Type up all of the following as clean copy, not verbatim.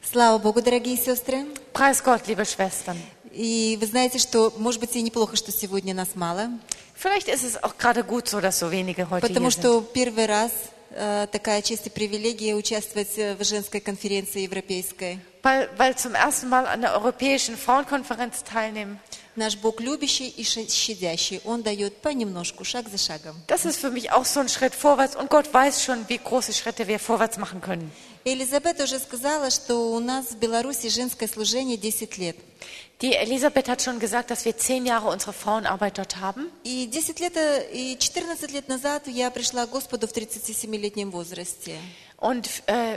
Слава Богу, дорогие сестры. Preis Gott, liebe Schwestern. И вы знаете, что, может быть, и неплохо, что сегодня нас мало, Vielleicht ist es auch gerade gut so, dass so wenige heute потому hier sind. что первый раз такая честь и привилегия участвовать в женской конференции европейской. Weil zum ersten Mal an der Europäischen Frauenkonferenz teilnehmen. Наш Бог любящий и щадящий, Он дает понемножку, шаг за шагом. Das ist für mich auch so ein Schritt vorwärts und Gott weiß schon, wie große Schritte wir vorwärts machen können. Элизабет уже сказала, что у нас в Беларуси женское служение 10 лет. Die Elisabeth hat schon gesagt, dass wir 10 Jahre unsere Frauenarbeit dort haben. И 10 лет, и 14 лет назад я пришла к Господу в 37-летнем возрасте. Und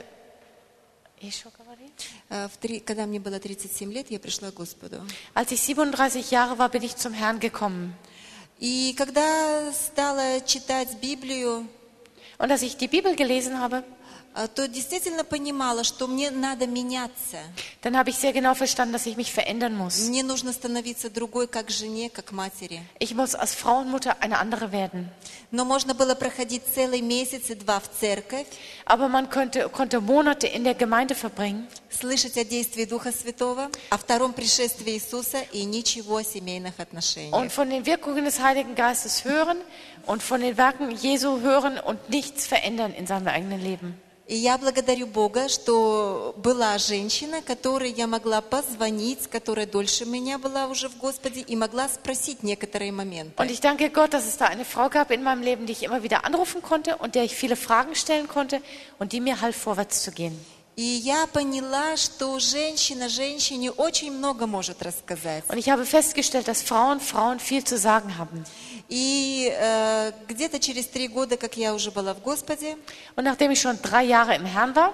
Когда мне было 37 лет, я пришла к Господу. als ich 37 Jahre war, bin ich zum Herrn gekommen. И когда стала читать Библию, Und als ich die Bibel gelesen habe, то действительно понимала, что мне надо меняться. dann habe ich sehr genau verstanden, dass ich mich verändern muss. Мне нужно становиться другой, как жене, как матери. Ich muss als Frau und Mutter eine andere werden. Но можно было проходить целый месяц и два в церковь, Aber man konnte Monate in der Gemeinde verbringen слышать о действии Духа Святого, о втором пришествии Иисуса и ничего о семейных отношениях. und von den Wirkungen des Heiligen Geistes hören und von den Werken Jesu hören und nichts verändern in seinem eigenen Leben. И я благодарю Бога, что была женщина, которой я могла позвонить, которая дольше меня была уже в Господе, и могла спросить некоторые моменты. Und ich danke Gott, dass es da eine Frau gab in meinem Leben, die ich immer wieder anrufen konnte und der ich viele Fragen stellen konnte und die mir half, vorwärts zu gehen. И я поняла, что женщина женщине очень много может рассказать. Und ich habe festgestellt, dass Frauen viel zu sagen haben. И где-то через 3 года, как я уже была в Господе, Und nachdem ich schon 3 Jahre im Herrn war,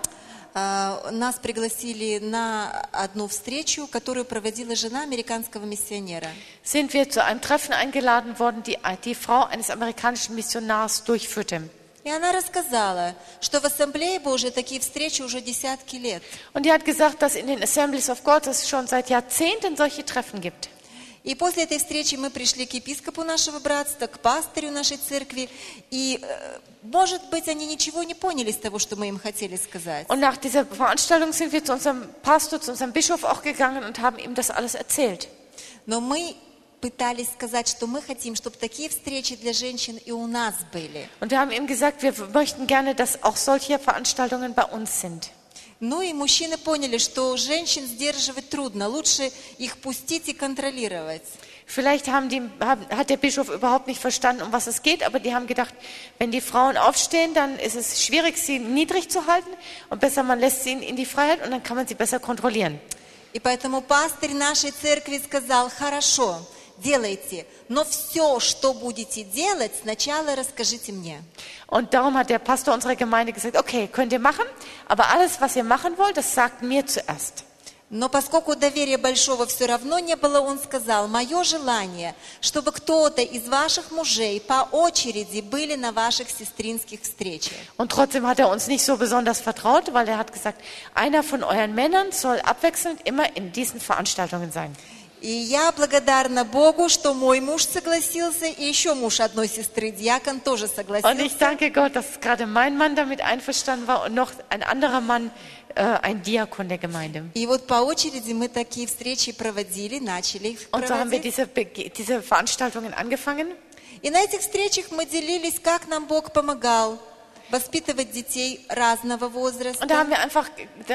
нас пригласили на одну встречу, которую проводила жена американского миссионера. sind wir zu einem Treffen eingeladen worden, die Frau eines amerikanischen Missionars durchführte. И она рассказала, что в Ассамблее Божией такие встречи уже десятки лет. Und die hat gesagt, dass in den Assemblies of God es schon seit Jahrzehnten solche Treffen gibt. И после этой встречи мы пришли к епископу нашего братства, к пастырю нашей церкви, и, может быть, они ничего не поняли из того, что мы им хотели сказать. Und nach dieser Veranstaltung sind wir zu unserem Pastor, zu unserem Bischof auch gegangen und haben ihm das alles erzählt. Но мы пытались сказать, что мы хотим, чтобы такие встречи для женщин и у нас были. Und wir haben ihm gesagt, wir möchten gerne, dass auch solche Veranstaltungen bei uns sind. Ну и мужчины поняли, что женщин сдерживать трудно, лучше их пустить и контролировать. Vielleicht hat der Bischof überhaupt nicht verstanden, um was es geht, aber die haben gedacht, wenn die Frauen aufstehen, dann ist es schwierig, sie niedrig zu halten und besser man lässt sie in die Freiheit und dann kann man sie besser kontrollieren. И поэтому пастырь нашей церкви сказал: хорошо, делайте, но все, что будете делать, сначала расскажите мне. Und darum hat der Pastor unserer Gemeinde gesagt, okay, könnt ihr machen, aber alles, was ihr machen wollt, das sagt mir zuerst. Но поскольку доверия большого все равно не было, он сказал: мое желание, чтобы кто-то из ваших мужей по очереди были на ваших сестринских встречах. Und trotzdem hat er uns nicht so besonders vertraut, weil er hat gesagt, einer von euren Männern soll abwechselnd immer in diesen Veranstaltungen sein. И я благодарна Богу, что мой муж согласился, и еще муж одной сестры, диакон, тоже Und ich согласился. danke Gott, dass gerade mein Mann damit einverstanden war und noch ein anderer Mann, ein Diakon der Gemeinde. И вот по очереди мы такие встречи проводили, начали их Und so haben wir проводить. diese Veranstaltungen angefangen. И на этих встречах мы делились, как нам Бог помогал воспитывать детей разного возраста. Und da haben wir einfach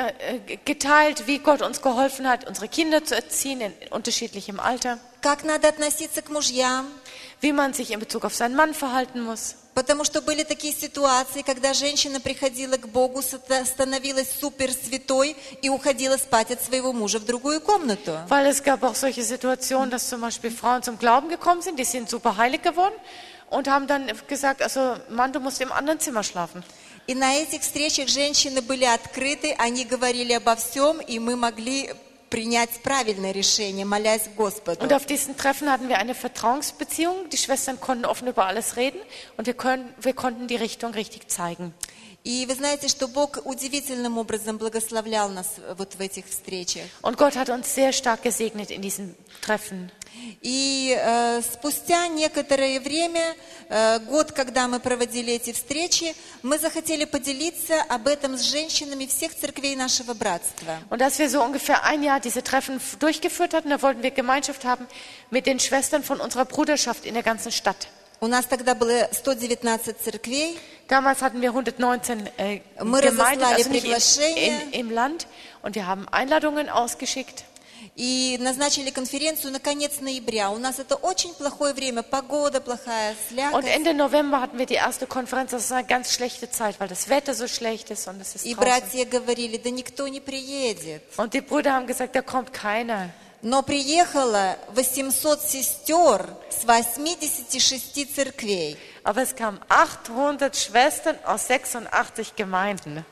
geteilt, wie Gott uns geholfen hat, unsere Kinder zu erziehen in unterschiedlichem Alter, Как надо относиться к мужьям. wie man sich in Bezug auf seinen Mann verhalten muss. Потому что были такие ситуации, когда женщина приходила к Богу, становилась супер святой и уходила спать от своего мужа в другую комнату. Weil es gab auch solche Situationen, dass zum Beispiel Frauen zum Glauben gekommen sind, die sind super heilig geworden und haben dann gesagt, also Mann, du musst im anderen Zimmer schlafen. И на этих встречах женщины были открыты, они говорили обо всем, и мы могли принять правильное решение, молясь Господу. Und auf diesen Treffen hatten wir eine Vertrauensbeziehung. Die Schwestern konnten offen über alles reden und wir konnten die Richtung richtig zeigen. И вы знаете, что Бог удивительным образом благословлял нас вот в этих встречах. Und Gott hat uns sehr stark gesegnet in diesen Treffen. И спустя некоторое время, год, когда мы проводили эти встречи, мы захотели поделиться об этом с женщинами всех церквей нашего братства. Und als wir so ungefähr ein Jahr diese Treffen durchgeführt hatten, da wollten wir Gemeinschaft haben mit den Schwestern von unserer Bruderschaft in der ganzen Stadt. У нас тогда было 119 церквей. Damals hatten wir 119 Gemeinden, also nicht im Land. Und wir haben Einladungen ausgeschickt. И назначили конференцию на конец ноября. У нас это очень плохое время, погода плохая, слякоть. Und Ende November hatten wir die erste Konferenz. Das ist eine ganz schlechte Zeit, weil das Wetter so schlecht ist und es ist И draußen. братья говорили, да никто не приедет. Und die Brüder haben gesagt, da kommt keiner. Но приехало 800 сестер с 86 церквей. Aber es kamen 800 Schwestern aus 86 Gemeinden.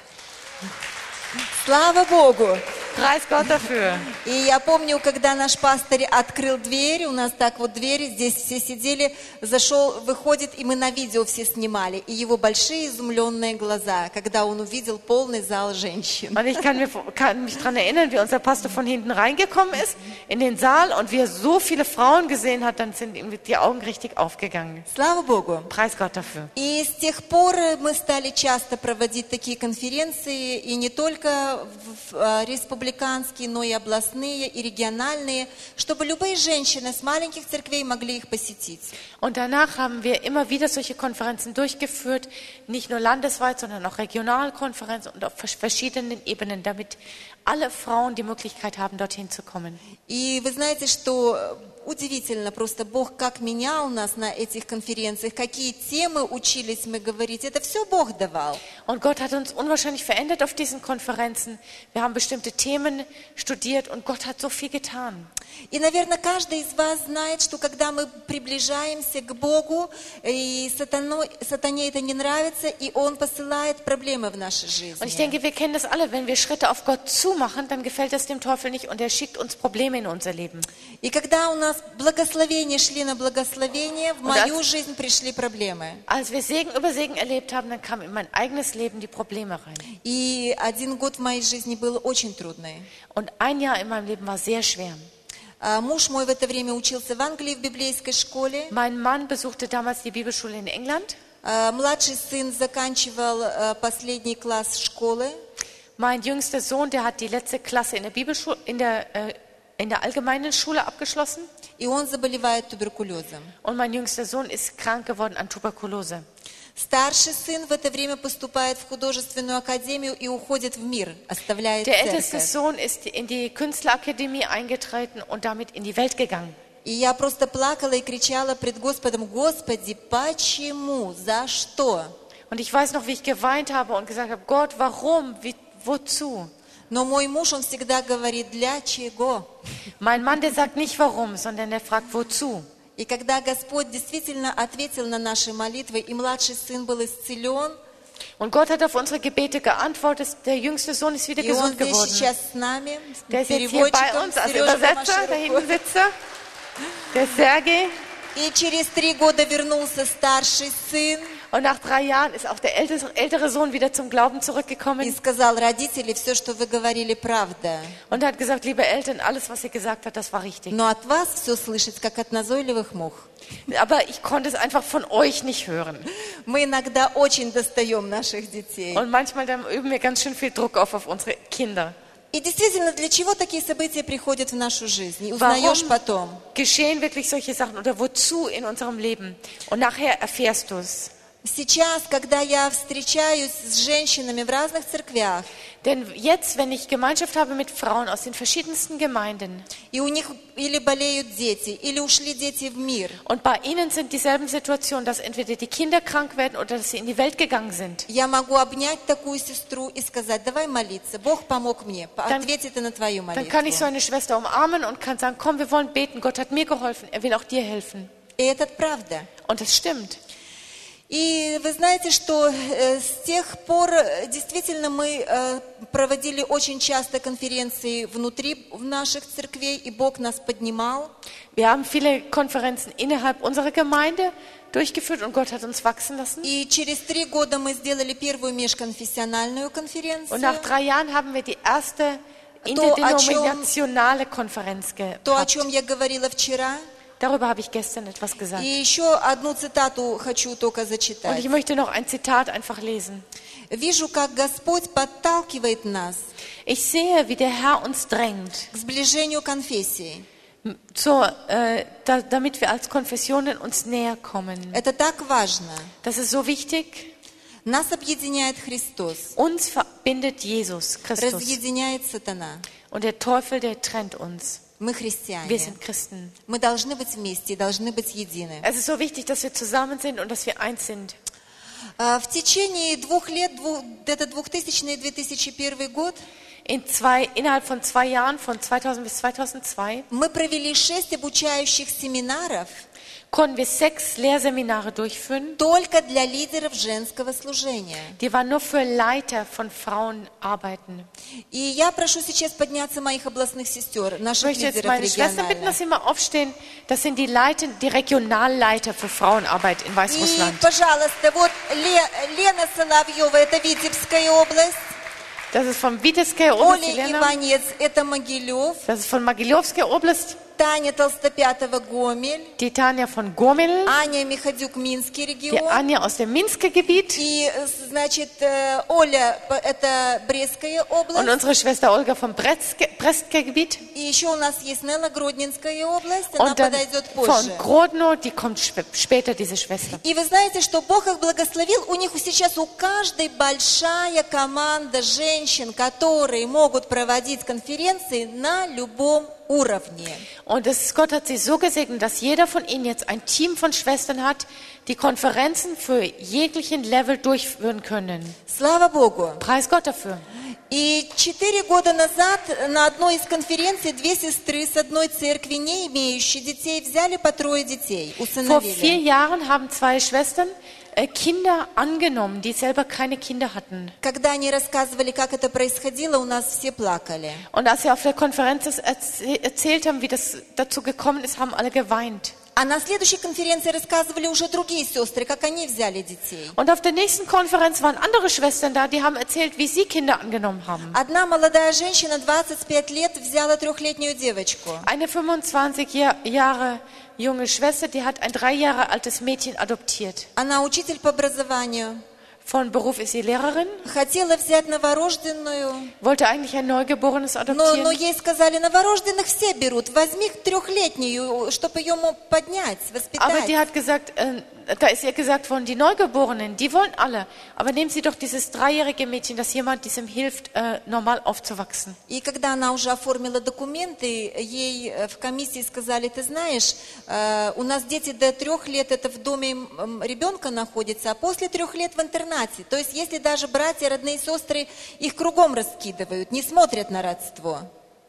Слава Богу! Preis Gott dafür. И я помню, когда наш пастор открыл дверь, у нас так вот двери, здесь все сидели, зашел, выходит, и мы на видео все снимали. И его большие изумленные глаза, когда он увидел полный зал женщин. Und ich kann mich daran erinnern, wie unser Pastor von hinten reingekommen ist in den Saal und wie er so viele Frauen gesehen hat, dann sind ihm die Augen richtig aufgegangen. Слава Богу! Preis Gott dafür. И с тех пор мы стали часто проводить такие конференции, и не только республиканские, но и областные, и региональные, чтобы любые женщины с маленьких церквей могли их посетить. Und danach haben wir immer wieder solche Konferenzen durchgeführt, nicht nur landesweit, sondern auch Regionalkonferenzen und auf verschiedenen Ebenen, damit alle Frauen die Möglichkeit haben, dorthin zu kommen. И вы знаете, что удивительно, просто Бог как менял нас на этих конференциях, какие темы учились мы говорить, это все Бог давал. Und Gott hat uns unwahrscheinlich verändert auf diesen Konferenzen. Wir haben bestimmte Themen studiert und Gott hat so viel getan. И, наверное, каждый из вас знает, что когда мы приближаемся к Богу, и сатане это не нравится, и Он посылает проблемы в нашей жизни. Und ich denke, wir kennen das alle. Wenn wir Schritte auf Gott zumachen, dann gefällt das dem Teufel nicht und er schickt uns Probleme in unser Leben. И когда у нас благословения шли на благословение, в мою жизнь пришли проблемы. Als wir Segen über Segen erlebt haben, dann kamen in mein eigenes Leben die Probleme rein. И один год в моей жизни был очень трудный. Und ein Jahr in meinem Leben war sehr schwer. Муж мой в это время учился в Англии в библейской школе. Mein Mann besuchte damals die Bibelschule in England. Младший сын заканчивал последний класс школы. Mein jüngster Sohn, der hat die letzte Klasse in der Bibelschule, in der allgemeinen Schule abgeschlossen. И он заболевает туберкулезом. Und mein jüngster Sohn ist krank geworden an Tuberkulose. Старший сын в это время поступает в художественную академию и уходит в мир, оставляет Der älteste церковь. Sohn ist in die Künstlerakademie eingetreten und damit in die Welt gegangen. И я просто плакала и кричала пред Господом: Господи, почему, за что? Und ich weiß noch, wie ich geweint habe und gesagt habe, Gott, warum, wozu? Но мой муж, он всегда говорит: для чего? Mein Mann, der sagt nicht warum, sondern der fragt wozu. И когда Господь действительно ответил на наши молитвы, и младший сын был исцелен, Und Gott hat auf unsere Gebete geantwortet, der jüngste Sohn ist wieder и он gesund здесь geworden. сейчас с нами, Der ist jetzt hier bei uns als Übersetzer, da hinten sitzt er, der Sergei. И через 3 года вернулся старший сын Und nach 3 Jahren ist auch der ältere Sohn wieder zum Glauben и zurückgekommen сказал: родители, все, что вы говорили, правда. und hat gesagt, liebe Eltern, alles, was ihr gesagt habt, das war richtig. Но от вас все слышать, как от назойливых мух. Aber ich konnte es einfach von euch nicht hören. Мы иногда очень достаем наших детей. Und manchmal dann üben wir ganz schön viel Druck auf unsere Kinder. И действительно, для чего такие события приходят в нашу жизнь? И узнаешь потом. Geschehen wirklich solche Sachen oder wozu in unserem Leben? Und nachher erfährst du es. Сейчас, когда я встречаюсь с женщинами в разных церквях, Denn jetzt, wenn ich Gemeinschaft habe mit Frauen aus den verschiedensten Gemeinden и у них или болеют дети, или ушли дети в мир, und bei ihnen sind dieselben Situationen, dass entweder die Kinder krank werden oder dass sie in die Welt gegangen sind, я могу обнять такую сестру и сказать: давай молиться, Бог помог мне, ответит и на твою dann kann ich so молитву. eine Schwester umarmen und kann sagen, komm, wir wollen beten, Gott hat mir geholfen, er will auch dir helfen. И это правда. Und das stimmt. И вы знаете, что с тех пор действительно мы проводили очень часто конференции внутри наших церквей, и Бог нас поднимал. Wir haben viele Konferenzen innerhalb unserer Gemeinde durchgeführt und Gott hat uns wachsen lassen. И через 3 года мы сделали первую межконфессиональную Und конференцию. nach 3 Jahren haben wir die erste interdenominationale Konferenz то, о gehabt. чем я говорила вчера. Darüber habe ich gestern etwas gesagt. И еще одну цитату хочу только Und зачитать. ich möchte noch ein Zitat einfach lesen. «Вижу, как Господь подталкивает нас Ich sehe, wie der Herr uns drängt, к сближению конфессий. damit wir als Konfessionen uns näher kommen. Это так важно. Das ist so wichtig. Нас объединяет Христос, Uns verbindet Jesus Christus. разъединяет сатана. Und der Teufel, der trennt uns. Мы Wir христиане. sind Christen. Мы должны быть вместе, должны быть едины. Es ist so wichtig, dass wir zusammen sind und dass wir eins sind. В течение 2 лет, это 2000-2001 год, Innerhalb von 2 Jahren, von 2000 bis 2002, мы провели 6 обучающих семинаров konnten wir 6 Lehrseminare durchführen. только для лидеров женского служения. Die waren nur für Leiter von Frauenarbeiten. И я прошу сейчас подняться моих областных сестер, Ich наших möchte jetzt лидеров meine Schwestern bitten, dass региональных. sie mal aufstehen. Das sind die Regionalleiter für Frauenarbeit in И, Weißrussland. пожалуйста, вот Лена Соловьева, это Витебская область. Das ist von Vitebskaya Oblast, die Оля Lena. Иванец, это Могилев. Das ist von Могилевская Oblast, Таня Толстопятова, Гомель. die Tanja von Gomel, Аня Михадюк, Минский die регион. Anja aus dem Minsker Gebiet И, значит, Оля, это Брестская und область. unsere Schwester Olga vom Brestker Gebiet. И еще у нас есть Нелла, Гродненская область. Она Und dann подойдет von позже. Grodno, die kommt später, diese Schwester. И вы знаете, что Бог их благословил. У них сейчас у каждой большая команда женщин, которые могут проводить конференции на любом уровне. Und Gott hat sie so gesegnet, dass jeder von ihnen jetzt ein Team von Schwestern hat, die Konferenzen für jeglichen Level durchführen können. Слава Богу. Preis Gott dafür. И 4 года назад на одной из конференций 2 сестры с одной церкви, не имеющие детей, взяли по 3 детей, Vor 4 усыновили. Jahren haben 2 Schwestern Kinder angenommen, die selber keine Kinder hatten. Когда они рассказывали, как это происходило, у нас все плакали. Und als sie auf der Konferenz das erzählt haben, wie das dazu gekommen ist, haben alle geweint. А на следующей конференции рассказывали уже другие сестры, как они взяли детей. Und auf der nächsten Konferenz waren andere Schwestern da, die haben erzählt, wie sie Kinder angenommen haben. Одна молодая женщина, 25 лет, взяла 3-летнюю девочку. Eine 25 Jahre junge Schwester, die hat ein 3 Jahre altes Mädchen adoptiert. Она учитель по образованию. Von Beruf ist sie Lehrerin, Хотела взять новорожденную, wollte eigentlich ein Neugeborenes но adoptieren. ей сказали, новорожденных все берут, возьми 3-летнюю, чтобы ее мог поднять, Aber die воспитать. hat gesagt, da ist ihr gesagt worden, die Neugeborenen, die wollen alle. Aber nehmen Sie doch dieses 3-jährige Mädchen, dass jemand diesem hilft, normal aufzuwachsen. И когда она уже оформила документы, ей в комиссии сказали, ты знаешь, у нас дети до 3 лет это в доме ребенка находятся, а после 3 лет в интернате. То есть если даже братья, родные сестры, их кругом раскидывают, не смотрят на родство.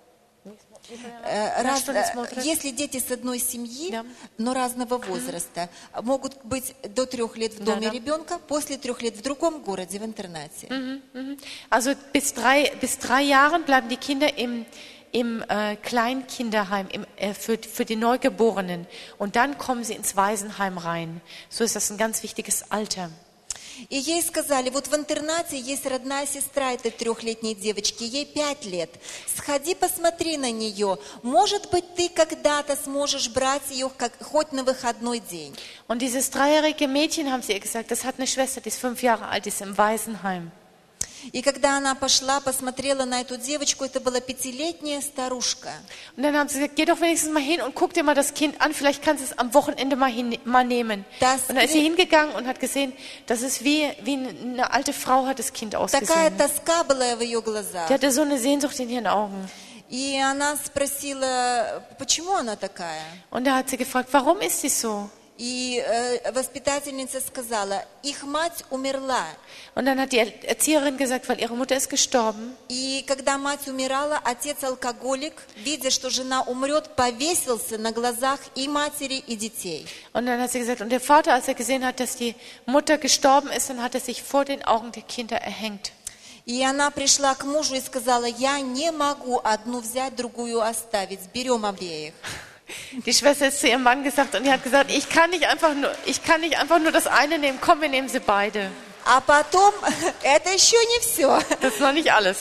Если дети с одной семьи, Да. но разного возраста, могут быть до 3 лет в доме Да. ребенка, после 3 лет в другом городе, в интернате. Also bis 3 Jahren bleiben die Kinder im Kleinkinderheim für die Neugeborenen. Und dann kommen sie ins Waisenheim rein. So ist das ein ganz wichtiges Alter. И ей сказали, вот в интернате есть родная сестра этой 3-летней девочки, ей 5 лет. Сходи, посмотри на нее. Может быть, ты когда-то сможешь брать ее хоть на выходной день. Und dieses 3-jährige Mädchen, haben sie ihr gesagt, das hat eine Schwester, die ist 5 Jahre alt, die ist im Waisenheim. И когда она пошла, посмотрела на эту девочку, это была 5-летняя старушка. Und dann haben sie gesagt, geh doch wenigstens mal hin und guck dir mal das Kind an, vielleicht kannst du es am Wochenende mal nehmen. Und dann ist sie hingegangen und hat gesehen, das ist wie eine alte Frau hat das Kind Такая ausgesehen. тоска была в ее глазах. Die hatte so eine Sehnsucht in ihren Augen. И она спросила, почему она такая? Und da hat sie gefragt, warum ist sie so? И воспитательница сказала, их мать умерла. Und dann hat die Erzieherin gesagt, weil ihre Mutter ist gestorben. И когда мать умирала, отец алкоголик, видя, что жена умрет, повесился на глазах и матери, и детей. Und dann hat sie gesagt, und der Vater, als er gesehen hat, dass die Mutter gestorben ist, dann hat er sich vor den Augen der Kinder erhängt. И она пришла к мужу и сказала, я не могу одну взять, другую оставить, берем обеих. Die Schwester ist zu ihrem Mann gesagt und die hat gesagt, ich kann nicht einfach nur das eine nehmen, komm, wir nehmen sie beide. А потом, это еще не все. Das ist noch nicht alles.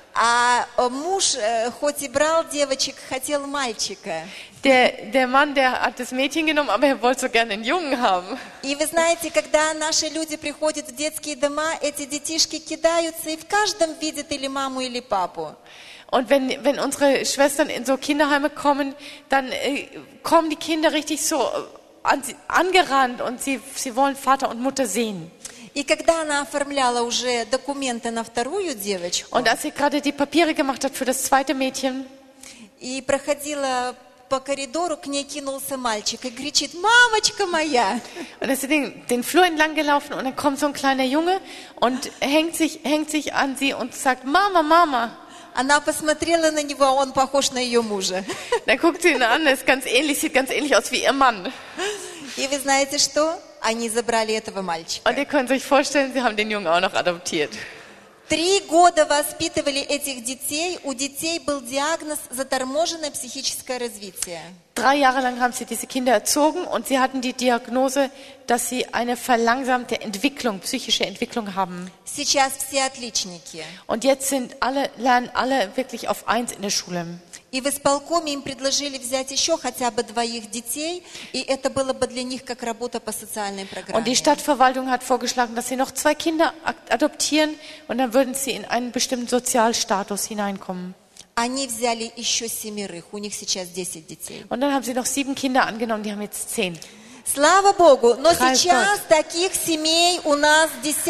А муж, хоть и брал девочек, хотел мальчика. Der Mann, der hat das Mädchen genommen, aber er wollte so gerne einen Jungen haben. И вы знаете, когда наши люди приходят в детские дома, эти детишки кидаются и в каждом видят или маму, или папу. Und wenn unsere Schwestern in so Kinderheime kommen, dann kommen die Kinder richtig so angerannt und sie wollen Vater und Mutter sehen. И когда она оформляла уже документы на вторую девочку, Und als sie gerade die Papiere gemacht hat für das zweite Mädchen и проходила по коридору, к ней кинулся мальчик и кричит: «Мамочка моя!» und ist sie den Flur entlang gelaufen und dann kommt so ein kleiner Junge und hängt sich an sie und sagt: Mama, Mama. Она посмотрела на него, а он похож на ее мужа. Dann guckt sie ihn an, ist ganz ähnlich, sieht ganz ähnlich aus wie ihr Mann. И вы знаете что? Они забрали этого мальчика. Und ihr könnt euch vorstellen, sie haben den Jungen auch noch adoptiert. 3 года воспитывали этих детей. У детей был диагноз заторможенное психическое развитие. 3 Jahre lang haben sie diese Kinder erzogen und sie hatten die Diagnose, dass sie eine verlangsamte Entwicklung, psychische Entwicklung haben. Сейчас все отличники. Und jetzt lernen alle wirklich auf 1 in der Schule. И в исполкоме им предложили взять еще хотя бы 2 детей, и это было бы для них как работа по социальной программе. Und die Stadtverwaltung hat vorgeschlagen, dass sie noch 2 Kinder adoptieren und dann würden sie in einen bestimmten Sozialstatus hineinkommen. Они взяли еще 7, у них сейчас 10 детей. Und dann haben sie noch 7 Kinder angenommen, die haben jetzt 10. Слава Богу, но Хай сейчас Бог. таких семей у нас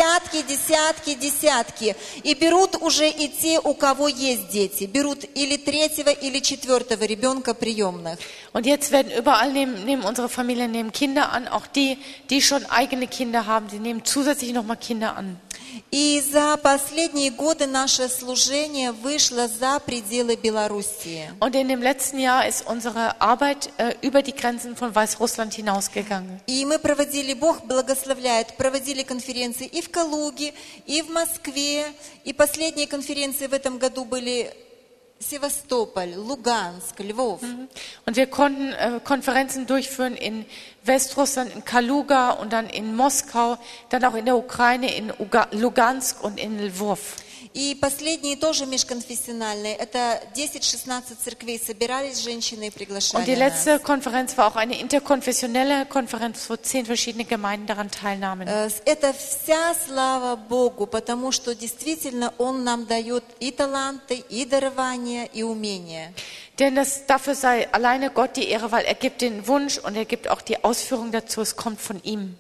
десятки. И берут уже и те, у кого есть дети. Берут или 3-го, или 4-го ребенка приемных. Und jetzt werden überall nehmen unsere Familien nehmen Kinder an, auch die schon eigene Kinder haben, die nehmen zusätzlich nochmal Kinder an. И за последние годы наше служение вышло за пределы Белоруссии. Und in dem letzten Jahr ist unsere Arbeit über die Grenzen von Weißrussland hinausgegangen. И мы проводили, Бог благословляет, проводили конференции и в Калуге, и в Москве. И последние конференции в этом году были Севастополь, Луганск, Львов. Und wir konnten Konferenzen durchführen in Westrussland, in Kaluga und dann in Moskau, dann auch in der Ukraine, in Lugansk und in Lwów. И последние тоже межконфессиональные. Это 10-16 церквей собирались женщины и приглашали Und die нас. letzte Konferenz war auch eine interkonfessionelle Konferenz, wo 10 verschiedene Gemeinden daran teilnahmen. Это вся слава Богу, потому что действительно Он нам дает и таланты, и дарования, и умения. Denn dafür sei alleine Gott die Ehre, weil er gibt den Wunsch und er gibt auch die Ausführung dazu, es kommt von ihm.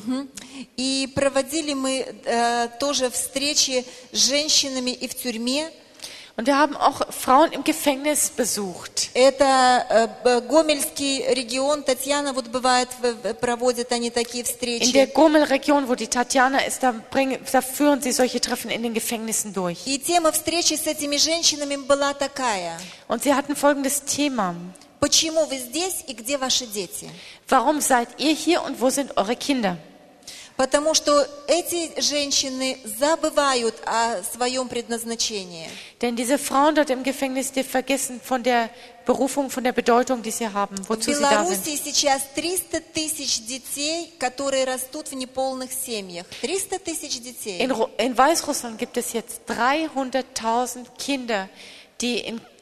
И проводили мы тоже встречи с женщинами и в тюрьме. Und wir haben auch Frauen im Gefängnis besucht. Это Гомельский регион. Татьяна вот бывает, проводят они такие встречи. In der Gomel-Region, wo die Tatjana ist, da führen sie solche Treffen in den Gefängnissen durch. И тема встречи с этими женщинами была такая. Und sie hatten folgendes Thema. Почему вы здесь и где ваши дети? Warum seid ihr hier und wo sind eure Kinder? Потому что эти женщины забывают о своем предназначении. Denn diese Frauen dort im Gefängnis, die vergessen von der Berufung, von der Bedeutung, die sie haben, В wozu sie da sind. Беларуси сейчас 300 тысяч детей, которые растут в неполных семьях. 300 тысяч детей. In Weißrussland gibt es jetzt 300.000 Kinder, die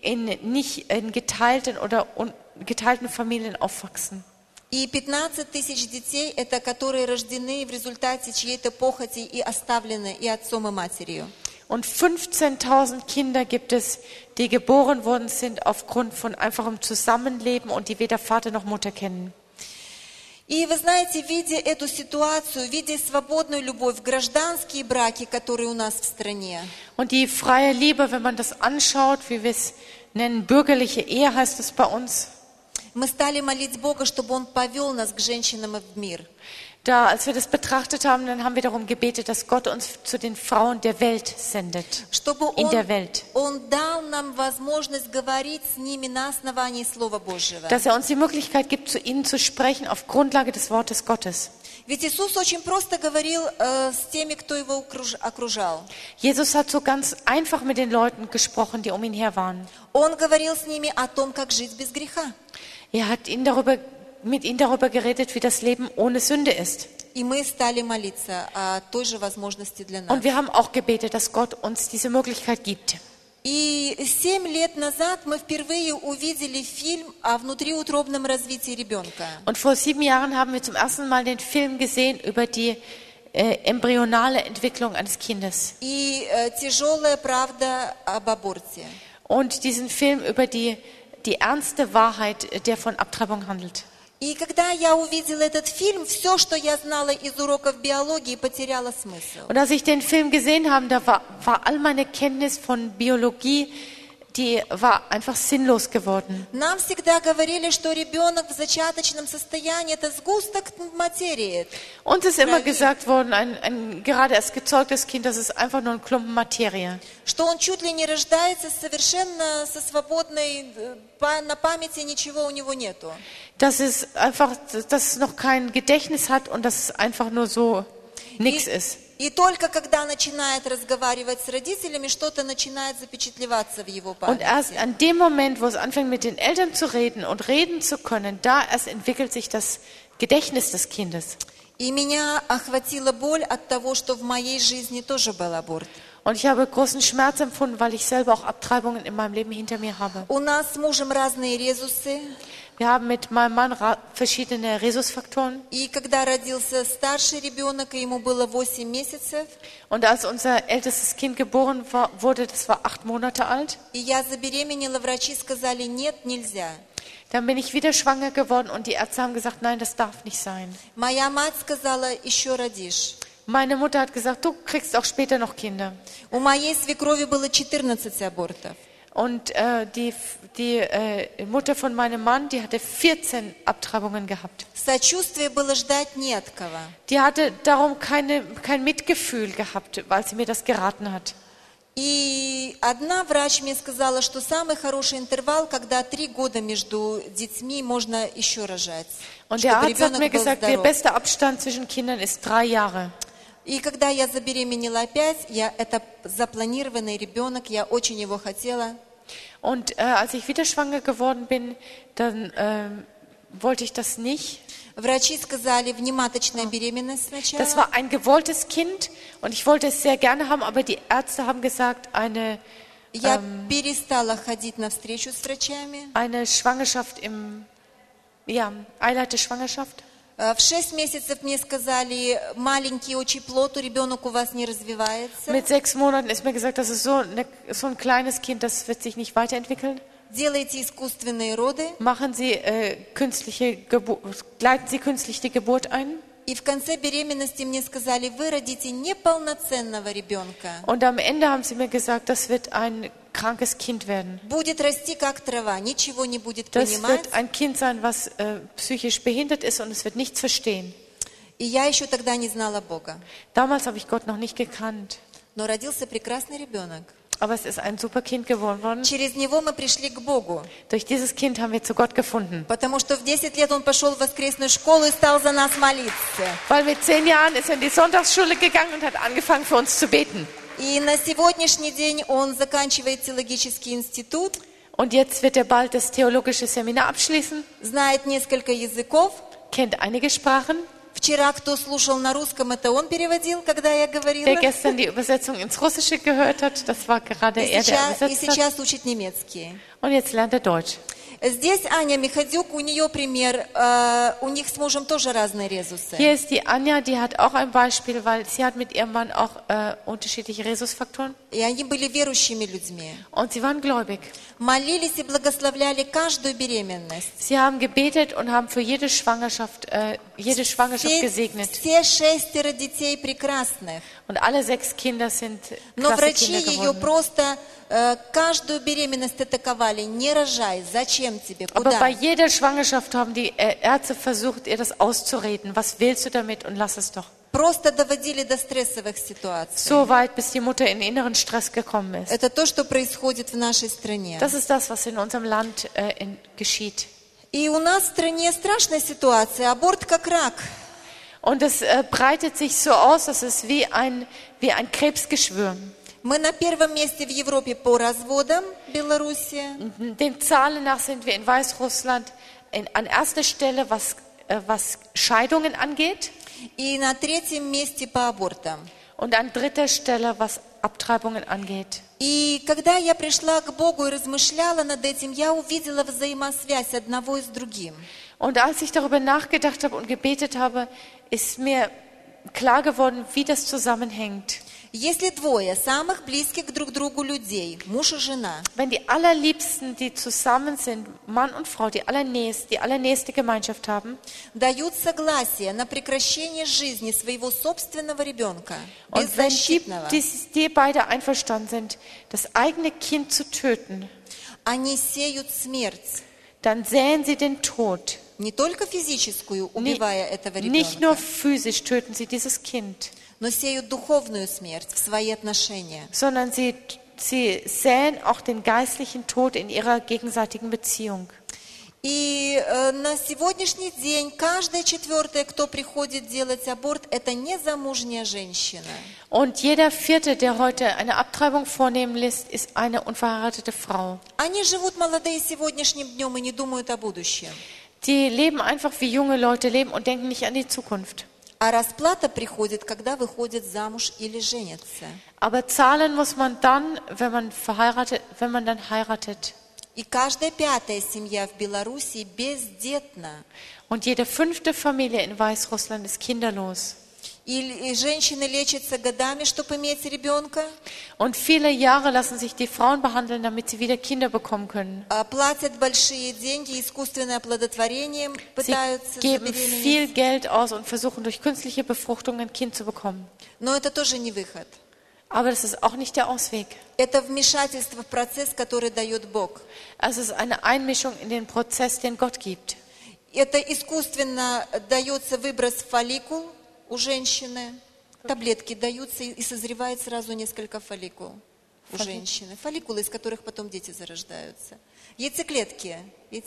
in geteilten oder geteilten Familien aufwachsen. И 15 тысяч детей, это которые рождены в результате чьей-то похоти и оставлены и отцом, и матерью. Und 15.000 Kinder gibt es, die geboren worden sind aufgrund von einfachem Zusammenleben und die weder Vater noch Mutter kennen. И вы знаете, видя эту ситуацию, видя свободную любовь, гражданские браки, которые у нас в стране, Und die freie Liebe, wenn man das anschaut, wie wir es nennen, bürgerliche Ehe heißt es bei uns. мы стали молить Бога, чтобы Он повел нас к женщинам и в мир. Da, als wir das betrachtet haben, dann haben wir darum gebetet, dass Gott uns zu den Frauen der Welt sendet. Чтобы In der Welt. Он дал нам возможность говорить с ними на основании Слова Божьего. Dass er uns die Möglichkeit gibt, zu ihnen zu sprechen auf Grundlage des Wortes Gottes. Ведь Иисус очень просто говорил с теми, кто Его окружал. Jesus hat so ganz einfach mit den Leuten gesprochen, die um ihn her waren. Он говорил с ними о том, как жить без греха. Er hat mit ihnen darüber geredet, wie das Leben ohne Sünde ist. И мы стали молиться о той же возможности для нас. Und wir haben auch gebetet, dass Gott uns diese Möglichkeit gibt. И 7 лет назад мы впервые увидели фильм о внутриутробном развитии ребенка. Und vor 7 Jahren haben wir zum ersten Mal den Film gesehen über die embryonale Entwicklung eines Kindes. И тяжелая правда об аборте. Und diesen Film über die ernste Wahrheit, der von Abtreibung handelt. И когда я увидела этот фильм, все, что я знала из уроков биологии, потеряло смысл. Und als ich den Film gesehen habe, da war all meine Kenntnis von Biologie, die war einfach sinnlos geworden. Нам всегда говорили, что ребенок в зачаточном состоянии – это сгусток материи. Uns ist immer gesagt worden, ein gerade erst gezeugtes Kind, das ist einfach nur ein Klumpen Materie. Что он чуть ли не рождается совершенно со свободной, на памяти ничего у него нету. Dass es einfach, dass es noch kein Gedächtnis hat und dass es einfach nur so nichts ist. И только когда начинает разговаривать с родителями, что-то начинает запечатлеваться в его Und erst памяти. an dem Moment, wo es anfängt, mit den Eltern zu reden und reden zu können, da erst entwickelt sich das Gedächtnis des Kindes. И меня охватила боль от того, что в моей жизни тоже был аборт. Und ich habe großen Schmerz empfunden, weil ich selber auch Abtreibungen in meinem Leben hinter mir habe. У нас с мужем разные резусы. Wir haben mit meinem Mann verschiedene Rhesusfaktoren. И когда родился старший ребенок, и ему было 8 месяцев, Und als unser ältestes Kind geboren wurde, das war 8 Monate alt, и я забеременела, врачи сказали, нет, нельзя. dann bin ich wieder schwanger geworden und die Ärzte haben gesagt, nein, das darf nicht sein. Моя мать сказала, еще родишь. Meine Mutter hat gesagt, du kriegst auch später noch Kinder. У моей свекрови было 14 абортов. Und die Mutter von meinem Mann, die hatte 14 Abtreibungen gehabt. Сочувствия было ждать не от кого. Die hatte darum kein Mitgefühl gehabt, weil sie mir das geraten hat. И одна врач мне сказала, что самый хороший интервал, когда 3 года между детьми можно еще рожать. Und der Arzt hat mir gesagt, der beste Abstand zwischen Kindern ist 3 Jahre. И когда я забеременела опять, это запланированный ребенок, я очень его хотела. Und als ich wieder schwanger geworden bin, dann wollte ich das nicht. Врачи сказали, внематочная беременность сначала. Das war ein gewolltes Kind und ich wollte es sehr gerne haben, aber die Ärzte haben gesagt, eine перестала ходить на встречу с врачами. Eine Schwangerschaft Eileiter-Schwangerschaft. В 6 месяцев мне сказали, маленький очень плод, ребенок у вас не развивается. Mit 6 Monaten ist mir gesagt, das ist so ein kleines Kind, das wird sich nicht weiterentwickeln. Делайте искусственные роды. Machen Sie leiten Sie künstlich die Geburt ein. И в конце беременности мне сказали, вы родите неполноценного ребенка. Und am Ende haben sie mir gesagt, das wird ein krankes Kind werden. Будет расти как трава, ничего не будет Das понимать. wird ein Kind sein, was psychisch behindert ist und es wird nichts verstehen. И я еще тогда не знала Бога. Damals habe ich Gott noch nicht gekannt. Но родился прекрасный ребенок. Aber es ist ein super Kind geworden worden. Через него мы пришли к Богу. Durch dieses Kind haben wir zu Gott gefunden. Потому что в 10 лет он пошел в воскресную школу и стал за нас молиться. Weil mit 10 Jahren ist er in die Sonntagsschule gegangen und hat angefangen für uns zu beten. И на сегодняшний день он заканчивает теологический институт. Und jetzt wird er bald das theologische Seminar abschließen. Знает несколько языков. Kennt einige Sprachen. Вчера, кто слушал на русском, это он переводил, когда я говорила. Wer gestern die Übersetzung ins Russische gehört hat, das war gerade er, der И übersetzt hat. сейчас учит немецкий. Und jetzt lernt er Deutsch. Здесь Аня Михадюк, у нее пример, у них с мужем тоже разные резусы. Hier ist die Anja, die hat auch ein Beispiel, weil sie hat mit ihrem Mann auch unterschiedliche Rhesusfaktoren. И они были верующими людьми. Und sie waren gläubig. Молились и благословляли каждую беременность. Sie haben gebetet und haben für jede Schwangerschaft gesegnet. Все 6 детей прекрасных. Und alle 6 Kinder sind Но klasse врачи Kinder ее geworden. просто каждую беременность атаковали. Не рожай, зачем тебе, Aber bei куда? jeder Schwangerschaft haben die Ärzte versucht, ihr das auszureden. Was willst du damit und lass es doch. Просто доводили до стрессовых ситуаций. So weit, bis die Mutter in inneren Stress gekommen ist. Это то, что происходит в нашей стране. Das ist das, was in unserem Land geschieht. И у нас в стране страшная ситуация. Аборт как рак. Und es breitet sich so aus, dass es wie ein Krebsgeschwür. Мы на первом месте в Европе по разводам, Белоруссия. Den Zahlen nach sind wir in Weißrussland an erster Stelle, was Scheidungen angeht. И на 3-м месте по абортам. Und an dritter Stelle, was Abtreibungen angeht. И когда я пришла к Богу и размышляла над этим, я увидела взаимосвязь одного и с другим. Und als ich darüber nachgedacht habe und gebetet habe, ist mir klar geworden, wie das zusammenhängt. Если двое самых близких друг к другу людей, муж и жена, Wenn die allerliebsten, die zusammen sind, Mann und Frau, die allernächste Gemeinschaft haben, дают согласие на прекращение жизни своего собственного ребенка, und wenn беззащитного, die beide einverstanden sind, das eigene Kind zu töten, они сеют смерть, dann säen sie den Tod. не только физическую, убивая этого Nicht nur ребенка, physisch töten sie dieses Kind, но сеют духовную смерть в свои отношения. sondern sie säen auch den geistlichen Tod in ihrer gegenseitigen Beziehung. И на сегодняшний день каждая четвертая, кто приходит делать аборт, это незамужняя женщина. Und jeder Vierte, der heute eine Abtreibung vornehmen lässt, ist eine unverheiratete Frau. Они живут молодые сегодняшним днем и не думают о будущем. Die leben einfach wie junge Leute leben und denken nicht an die Zukunft. А расплата приходит, когда выходит замуж или женится. Aber zahlen muss man dann, wenn man dann heiratet. И каждая пятая семья в Белоруссии бездетна. Und jede 5. Familie in Weißrussland ist kinderlos. И женщины лечатся годами, чтобы иметь ребенка, Und viele Jahre lassen sich die Frauen behandeln, damit sie wieder Kinder bekommen können. платят большие деньги, искусственное оплодотворение, Sie пытаются geben забеременеть. viel Geld aus und versuchen durch künstliche Befruchtung ein Kind zu bekommen. Но это тоже не выход. Aber das ist auch nicht der Ausweg. Это вмешательство в процесс, который дает Бог. Es ist eine Einmischung in den Prozess, den Gott gibt. Это искусственно дается выброс фолликул у женщины. Таблетки даются, и созревает сразу несколько фолликул у женщины. Фолликулы, из которых потом дети зарождаются. Яйцеклетки.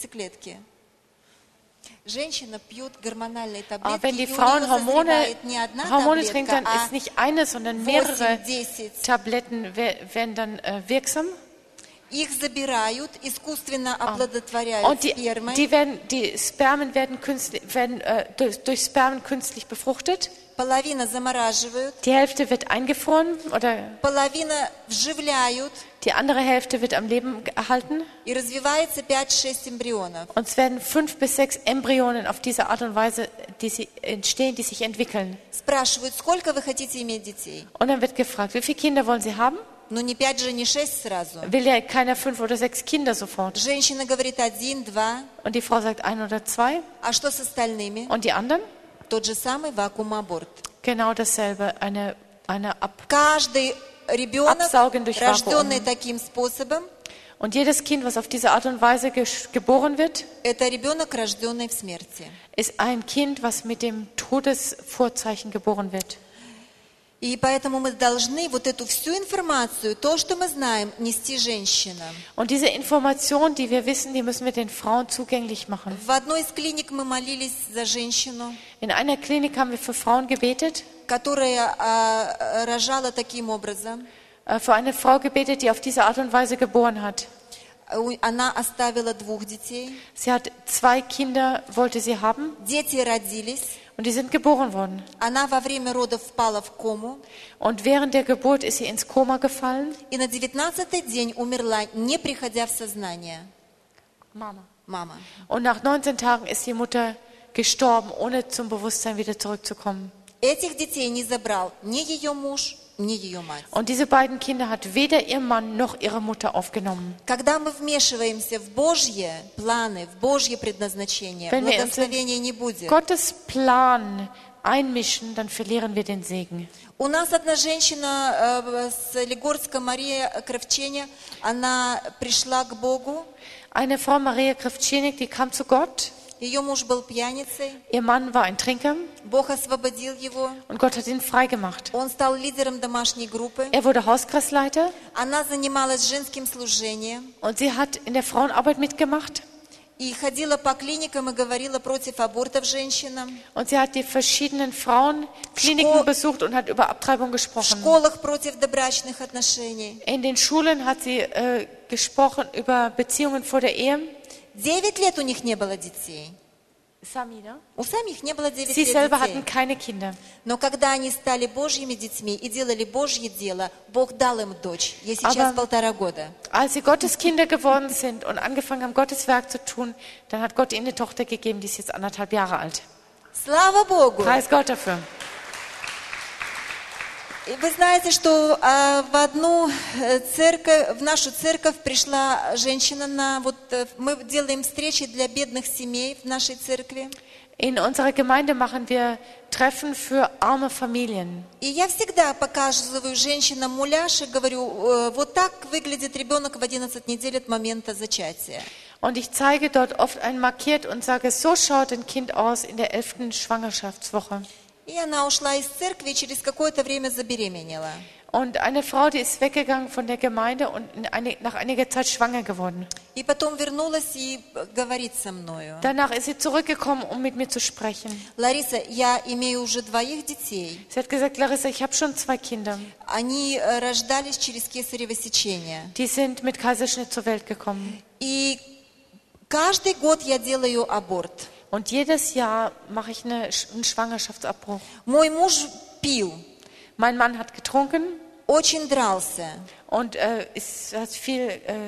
Женщина пьет гормональные Aber таблетки, wenn die и у Frauen нее созревает не одна Hormone trinken, таблетка, dann а ist nicht eine, sondern mehrere 8-10. Tabletten werden dann wirksam. Их забирают, искусственно Und оплодотворяют спермой. die Spermen werden durch Spermen künstlich befruchtet. Половина замораживают, Die Hälfte wird eingefroren oder половина вживляют, die andere Hälfte wird am Leben erhalten. и развивается 5-6 эмбрионов. Und es werden 5 bis 6 Embryonen auf diese Art und Weise, die sich entwickeln. Спрашивают, сколько вы хотите иметь детей? Und dann wird gefragt, wie viele Kinder wollen sie haben? Ну не 5 же, не 6 сразу. Will ja keiner 5 oder 6 Kinder sofort. Женщина говорит 1, 2. Und die Frau sagt 1 oder 2. А что с остальными? Und die anderen? Тот же самый вакуум-аборт. Genau dasselbe, Каждый ребенок, Absaugen durch рожденный Vakuum. таким способом, Und jedes Kind, was auf diese Art und Weise geboren wird, это ребенок, рожденный в смерти. ist ein Kind, was mit dem Todesvorzeichen geboren wird. И поэтому мы должны вот эту всю информацию, то, что мы знаем, нести женщинам. Und diese Information, die wir wissen, die müssen wir den Frauen zugänglich machen. В одной из клиник мы молились за женщину, In einer Klinik haben wir für Frauen gebetet, которая рожала таким образом. für eine Frau gebetet, die auf diese Art und Weise geboren hat. Она оставила 2 детей. Sie hat 2 Kinder, wollte sie haben, Дети родились. und die sind geboren worden. Она во время родов впала в кому. Und während der Geburt ist sie ins Koma gefallen. И на 19-й день умерла, не приходя в сознание. Мама. Und nach 19 Tagen ist die Mutter gestorben, ohne zum Bewusstsein wieder zurückzukommen. Этих детей не забрал ни ее муж, ни ее мать. Und diese beiden Kinder hat weder ihr Mann noch ihre Mutter aufgenommen. Когда мы вмешиваемся в Божьи планы, в Божье предназначение, Wenn wir благословения не будет. Gottes Plan einmischen, dann verlieren wir den Segen. У нас одна женщина с Лигорска, Мария Кравченя, она пришла к Богу. Eine Frau, Maria Kravchenik, die kam zu Gott. Ее муж был пьяницей. Ihr Mann war ein Trinker Бог освободил его. und Gott hat ihn freigemacht. Он стал лидером домашней группы. Er wurde Hauskreisleiter Она занималась женским служением und sie hat in der Frauenarbeit mitgemacht. и ходила по клиникам и говорила против абортов женщинам. Und sie hat die verschiedenen Frauenkliniken besucht und hat über Abtreibung В gesprochen. школах против добрачных отношений. In den Schulen hat sie gesprochen über Beziehungen vor der Ehe. 9 лет у них не было детей. Sami, ne? У самих не было 9 Sie лет selber детей. hatten keine Kinder. Но когда они стали Божьими детьми и делали Божье дело, Бог дал им дочь. Ей сейчас 1,5 года. Als sie Gottes Kinder geworden sind und angefangen haben, Gottes Werk zu tun, dann hat Gott ihnen eine Tochter gegeben, die ist jetzt 1,5 Jahre alt. Слава Богу! Preis Gott dafür. И вы знаете, что в нашу церковь пришла женщина мы делаем встречи для бедных семей в нашей церкви. In unserer Gemeinde machen wir Treffen für arme Familien. И я всегда показываю женщинам муляж и говорю, вот так выглядит ребенок в 11 недель от момента зачатия. Und ich zeige dort oft ein markiert und sage, so schaut ein Kind aus in der 11. Schwangerschaftswoche. И она ушла из церкви и через какое-то время забеременела. Und eine Frau, die ist weggegangen von der Gemeinde und nach einiger Zeit schwanger geworden. И потом вернулась и говорит со мною. Danach ist sie zurückgekommen, um mit mir zu sprechen. Лариса, я имею уже 2 детей. Sie hat gesagt, Larissa, ich habe schon 2 Kinder. Они рождались через кесарево сечение. Die sind mit Kaiserschnitt zur Welt gekommen. И каждый год я делаю аборт. Und jedes Jahr mache ich einen Schwangerschaftsabbruch. Мой муж пил, Mein Mann hat getrunken очень дрался. und hat viel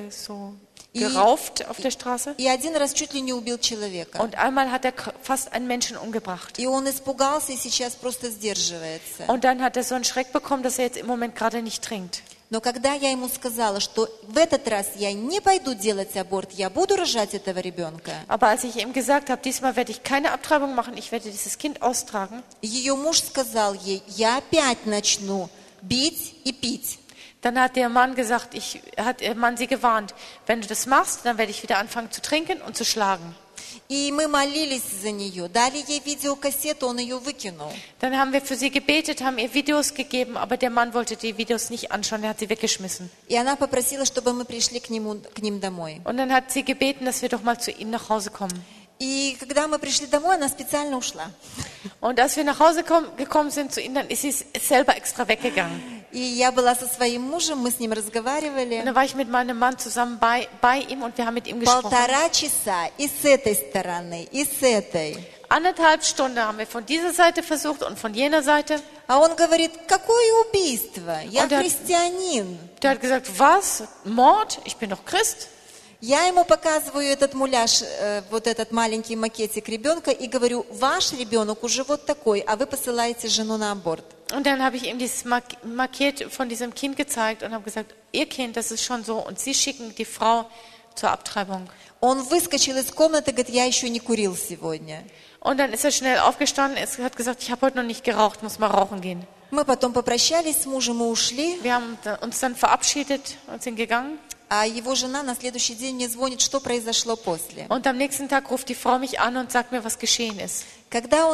gerauft auf der Straße. И один раз чуть ли не убил человека. Und einmal hat er fast einen Menschen umgebracht. И он испугался и сейчас просто сдерживается. Und dann hat er so einen Schreck bekommen, dass er jetzt im Moment gerade nicht trinkt. Но когда я ему сказала, что в этот раз я не пойду делать аборт, я буду рожать этого ребенка, Aber als ich ihm gesagt habe, diesmal werde ich keine Abtreibung machen, ich werde dieses Kind austragen, ее муж сказал ей, я опять начну бить и пить. dann hat der Mann gesagt, hat der Mann sie gewarnt, wenn du das machst, dann werde ich wieder anfangen zu trinken und zu schlagen. И мы молились за нее, дали ей видеокассету, он ее выкинул. Dann haben wir für sie gebetet, haben ihr Videos gegeben, aber der Mann wollte die Videos nicht anschauen, er hat sie weggeschmissen. И она попросила, чтобы мы пришли к ним домой. Und dann hat sie gebeten, dass wir doch mal zu ihnen nach Hause kommen. И когда мы пришли домой, она специально ушла. Und als wir nach Hause gekommen sind zu ihnen, dann ist sie selber extra weggegangen. И я была со своим мужем, мы с ним Und разговаривали. dann war ich mit meinem Mann zusammen bei ihm und wir haben mit ihm gesprochen. 1,5 часа и с этой стороны, и с этой. 1,5 Stunden haben wir von dieser Seite versucht und von jener Seite. А он говорит, какое убийство? Я Und er- христианин. Der hat gesagt, was? Mord? Ich bin doch Christ. Я ему показываю этот муляж, вот этот маленький макетик ребенка, и говорю, ваш ребенок уже вот такой, а вы посылаете жену на аборт. Und dann habe ich ihm dieses Markiert von diesem Kind gezeigt und habe gesagt, ihr Kind, das ist schon so. Und sie schicken die Frau zur Abtreibung. Он выскочил из комнаты, говорит, я еще не курил сегодня. Und dann ist er schnell aufgestanden, er hat gesagt, ich habe heute noch nicht geraucht, muss mal rauchen gehen. Мы потом попрощались с мужем и ушли, Wir haben uns dann verabschiedet und sind gegangen. а его жена на следующий день мне звонит, что произошло после. Und am nächsten Tag ruft die Frau mich an und sagt mir, was geschehen ist. Когда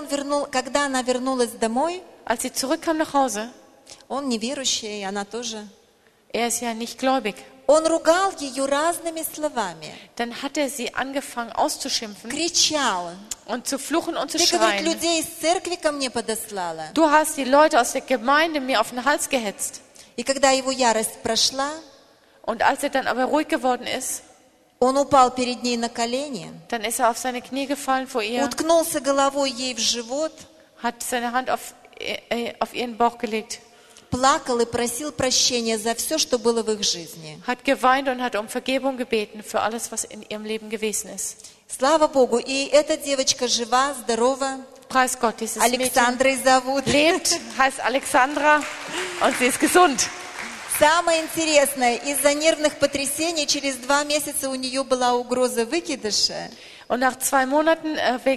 она вернулась домой, Als sie zurückkam nach Hause, он неверующий, и она тоже. er ist ja nicht gläubig, Он ругал ее разными словами, dann hat er sie angefangen auszuschimpfen кричал. und zu fluchen und zu Ты, говорит, schreien. людей из церкви ко мне подослала. Du hast die Leute aus der Gemeinde mir auf den Hals gehetzt. И когда его ярость прошла, Und als er dann aber ruhig geworden ist, он упал перед ней на колени, dann ist er auf seine Knie gefallen vor ihr, уткнулся головой ей в живот, hat seine Hand auf ihren Bauch gelegt, плакал и просил прощения за все, что было в их жизни. hat geweint und hat um Vergebung gebeten für alles, was in ihrem Leben gewesen ist. Слава Богу, и эта девочка жива, здорова. Preis Gott, dieses Mädchen Александрой зовут. lebt, heißt Alexandra und sie ist gesund. Самое интересное, из-за нервных потрясений через 2 месяца у нее была угроза выкидыша. Und nach 2 Monaten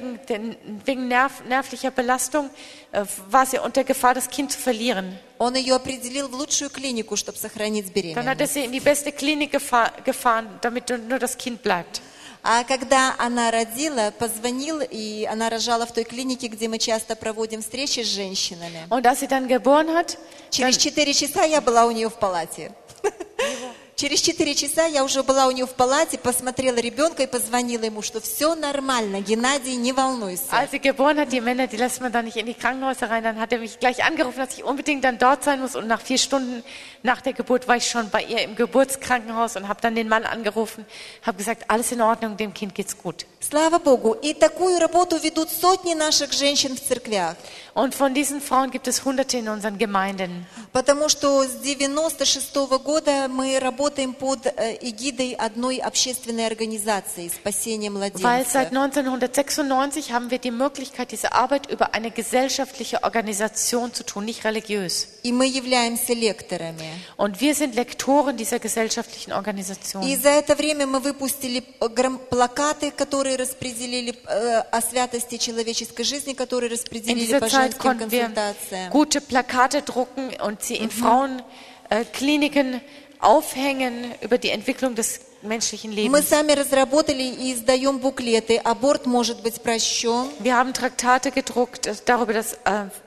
wegen nervlicher Belastung war sie unter Gefahr, das Kind zu verlieren. Он ее определил в лучшую клинику, чтобы сохранить Dann hat er беременность. sie in die beste Klinik gefahren, damit nur das Kind bleibt. А когда она родила, позвонил, и она рожала в той клинике, где мы часто проводим встречи с женщинами. Und als sie dann geboren hat, Через 4 часа я была у нее в палате. Через 4 часа я уже была у него в палате, посмотрела ребенка и позвонила ему, что все нормально, Геннадий, не волнуйся. Als sie geboren hat, die Männer, die lässt man da nicht in die Krankenhäuser rein, dann hat er mich gleich angerufen, dass ich unbedingt dann dort sein muss. Und nach 4 Stunden nach der Geburt war ich schon bei ihr im Geburtskrankenhaus und habe dann den Mann angerufen, habe gesagt, alles in Ordnung, dem Kind geht's gut. Слава Богу. И такую работу ведут сотни наших женщин в церквях. Und von diesen Frauen gibt es Hunderte in unseren Gemeinden. Потому что с 96-го года мы работаем под эгидой одной общественной организации «Спасение Weil seit младенцев». 1996 haben wir die Möglichkeit, diese Arbeit über eine gesellschaftliche Organisation zu tun, nicht religiös. И мы являемся лекторами. Und wir sind Lektoren dieser gesellschaftlichen Organisation. И за это время мы выпустили плакаты, которые распределили о святости человеческой жизни, которые In распределили dieser по Zeit женским konnten wir консультациям. gute Plakate drucken und sie in Frauenkliniken aufhängen über die Entwicklung des menschlichen Мы Lebens. сами разработали и издаем буклеты «Аборт может быть прощен», Wir haben Traktate gedruckt darüber, dass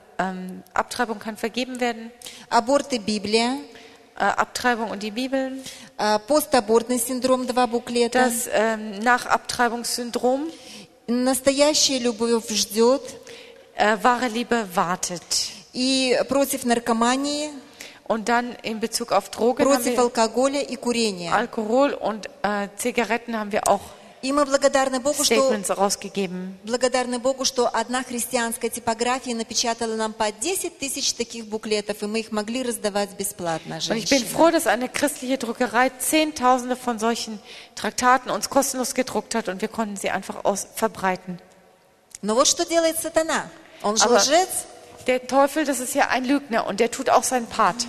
Abtreibung kann vergeben werden, «Аборт и Библия», Abtreibung und die Bibel, «Постабортный синдром», 2 буклета, das Nachabtreibungssyndrom, «Настоящая любовь ждет» wahre Liebe wartet. и «Против наркомании», Und dann in Bezug auf Drogen haben «Против wir алкоголя и курения». Alkohol und Zigaretten haben wir auch И мы благодарны Богу, Statements rausgegeben. что одна христианская типография напечатала нам по 10 тысяч таких буклетов, и мы их могли раздавать бесплатно Und ich bin женщинам. froh, dass eine christliche Druckerei Zehntausende von solchen Traktaten uns kostenlos gedruckt hat und wir konnten sie einfach verbreiten. Но вот что делает сатана. Он же Aber лжец. der Teufel, das ist ja ein Lügner und der tut auch seinen Part.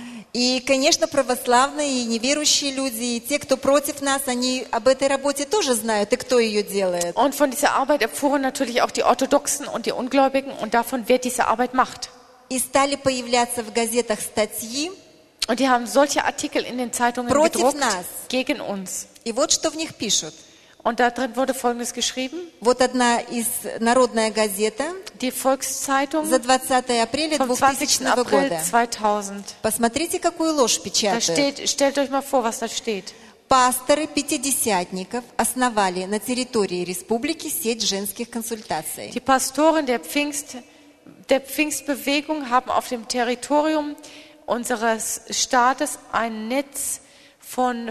И, конечно, православные и неверующие люди, и те, кто против нас, они об этой работе тоже знают, и кто ее делает. Und von dieser Arbeit erfuhren natürlich auch die Orthodoxen und die Ungläubigen und davon, wer diese Arbeit macht. И стали появляться в газетах статьи, Und die haben solche Artikel in den Zeitungen Против gedruckt нас. gegen uns. и вот что в них пишут. Und da drin wurde Folgendes geschrieben. Вот одна из народная газета Die Volkszeitung за 20 апреля vom 20. 2000 April года. 2000. Посмотрите, какую ложь Da печатают. steht, stellt euch mal vor, was da steht. Пасторы пятидесятников основали на территории республики сеть женских консультаций. Die Pastoren der Pfingstbewegung haben auf dem Territorium unseres Staates ein Netz von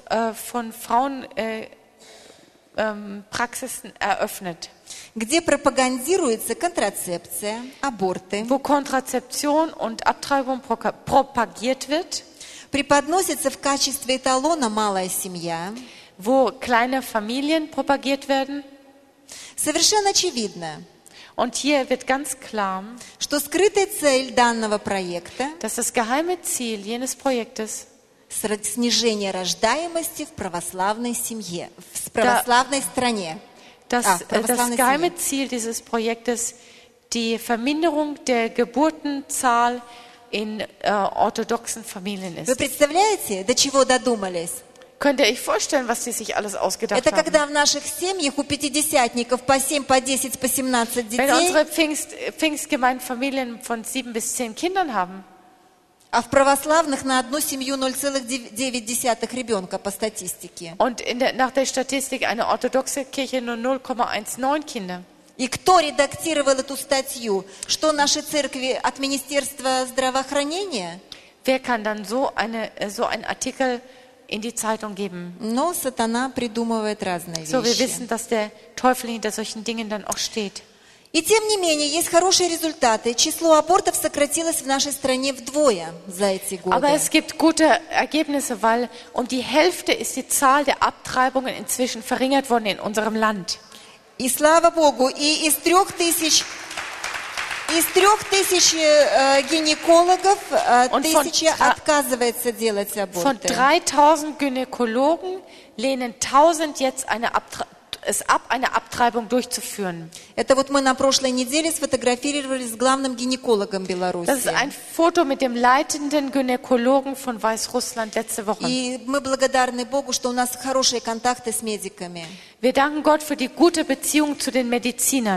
Frauenpraxisen eröffnet, Где пропагандируется контрацепция, аборты, wo Kontrazeption und Abtreibung propagiert wird, преподносится в качестве эталона малая семья. wo kleine Familien propagiert werden. Совершенно очевидно, Und hier wird ganz klar, что скрытая цель данного проекта dass das geheime Ziel jenes Projektes – снижение рождаемости в православной семье, в православной стране. das православной geheime семье. Ziel dieses Projektes die Verminderung der Geburtenzahl in orthodoxen Familien Вы ist. представляете, до чего додумались? Könnt ihr euch vorstellen, was die sich alles ausgedacht Это haben? когда в наших семьях у пятидесятников по 7, по 10, по 17 Wenn детей, unsere Pfingstgemeinden Familien von 7 bis 10 Kindern haben а в православных на одну семью 0,9 ребенка по статистике. und nach der Statistik eine orthodoxe Kirche nur 0,19 Kinder. И кто редактировал эту статью? Что наши церкви от Министерства здравоохранения? Wer kann dann so einen Artikel in die Zeitung geben? Но сатана придумывает разные So, wir вещи. wissen, dass der Teufel hinter solchen Dingen dann auch steht. И тем не менее, есть хорошие результаты. Число абортов сократилось в нашей стране вдвое за эти годы. Aber es gibt gute Ergebnisse, weil um die Hälfte ist die Zahl der Abtreibungen inzwischen verringert worden in unserem Land. И слава Богу, и из 3000 гинекологов Und von 1000 отказывается делать Von аборты. 3000 Gynäkologen lehnen 1000 jetzt eine Abtreibung durchzuführen. Это вот мы на прошлой неделе сфотографировали с главным гинекологом Das ist Беларуси. ein Foto mit dem leitenden Gynäkologen von Weißrussland letzte Woche. И мы благодарны Богу, что у нас хорошие контакты с медиками. Wir danken Gott für die gute Beziehung zu den Medizinern.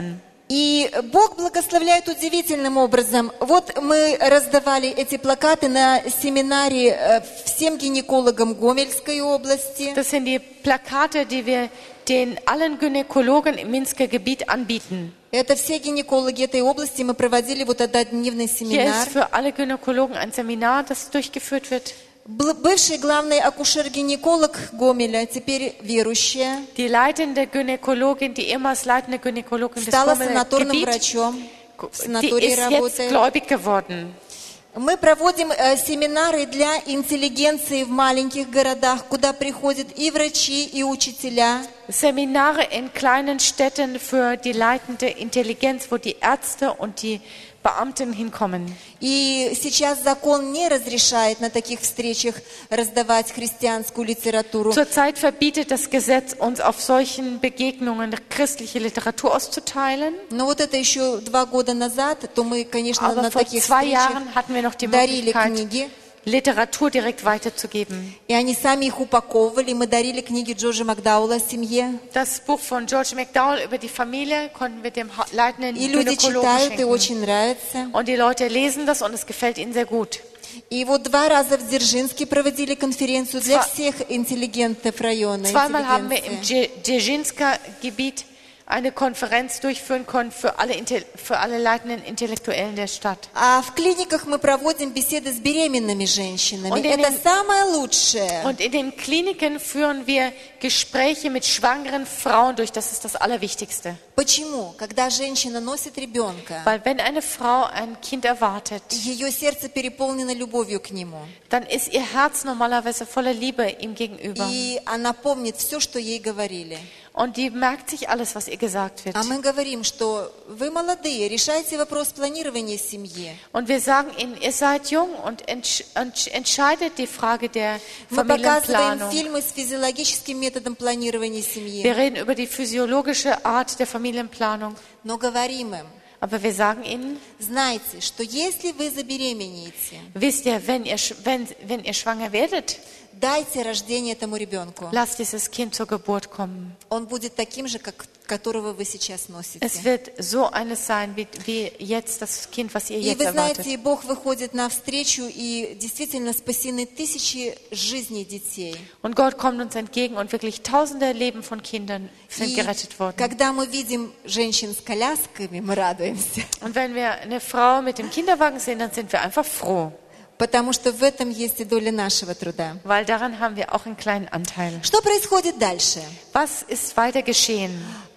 И Бог благословляет удивительным образом. Вот мы раздавали эти плакаты на семинаре всем гинекологам Гомельской области. Das sind die Plakate, die wir den allen Gynäkologen im Minsker Gebiet anbieten. Это все гинекологи этой области. Мы проводили вот однодневный Hier семинар. ist für alle Gynäkologen ein Seminar, das durchgeführt wird. Бывший главный акушер-гинеколог Гомеля, теперь верующая, Die leitende Gynäkologin, die ehemals leitende Gynäkologin des стала Gommeler санаторным Gebiet, врачом, в die санатории ist jetzt работает. gläubig geworden. Мы проводим семинары для интеллигенции в маленьких городах, куда приходят и врачи, и учителя. Seminare in kleinen Städten für die leitende Intelligenz, wo die Ärzte und die Beamten hinkommen. И сейчас закон не разрешает на таких встречах раздавать христианскую литературу. Zurzeit verbietet das Gesetz, uns auf solchen Begegnungen christliche Literatur auszuteilen. Но вот это еще 2 года назад, то мы, конечно, Aber на vor таких 2 встречах Jahren hatten wir noch die дарили Möglichkeit, книги. Literatur direkt weiterzugeben. И они сами их упаковывали. Мы дарили книги Джорджа Макдаула о семье. Das Buch von George McDowell über die Familie konnten wir dem leitenden И люди Gynäkologen читают, и schenken. очень нравится. Und die Leute lesen das und es gefällt ihnen sehr gut. И вот 2 раза в Дзержинске проводили конференцию для всех интеллигентов района. Zweimal haben wir im интеллигенции. Dzержинsker Gebiet eine Konferenz durchführen können für alle leitenden Intellektuellen der Stadt. А в клиниках мы проводим беседы с беременными женщинами. Und in Это den- самое лучшее. Und in den Kliniken führen wir Gespräche mit schwangeren Frauen durch. Das ist das Allerwichtigste. Почему? Когда женщина носит ребенка, Weil wenn eine Frau ein Kind erwartet, ее сердце переполнено любовью к нему. dann ist ihr Herz normalerweise voller Liebe ihm gegenüber. И она помнит все, что ей говорили. Und die merkt sich alles, was ihr gesagt wird. А мы говорим, что вы молодые, решайте вопрос планирования семьи. Und wir sagen ihnen, ihr seid jung und entscheidet die Frage der Мы показываем Familienplanung. фильмы с физиологическим методом планирования семьи. Wir reden über die physiologische Art der Familienplanung. Но говорим им, Aber wir sagen ihnen, знайте, что если вы забеременеете, wisst ihr, wenn ihr schwanger werdet, дайте рождение этому ребенку. lasst dieses Kind zur Geburt kommen. Он будет таким же, как которого вы сейчас носите. Es wird so eines sein, wie jetzt das Kind, was ihr И jetzt вы erwartet. знаете, Бог выходит навстречу, и действительно спасены тысячи жизней детей. Und Gott kommt uns entgegen und wirklich tausende Leben von Kindern sind И gerettet worden. когда мы видим женщин с колясками, мы радуемся, Und wenn wir eine Frau mit dem Kinderwagen sehen, dann sind wir einfach froh, потому что в этом есть и доля нашего труда. weil daran haben wir auch einen kleinen Anteil. Что происходит дальше? Was ist weiter geschehen?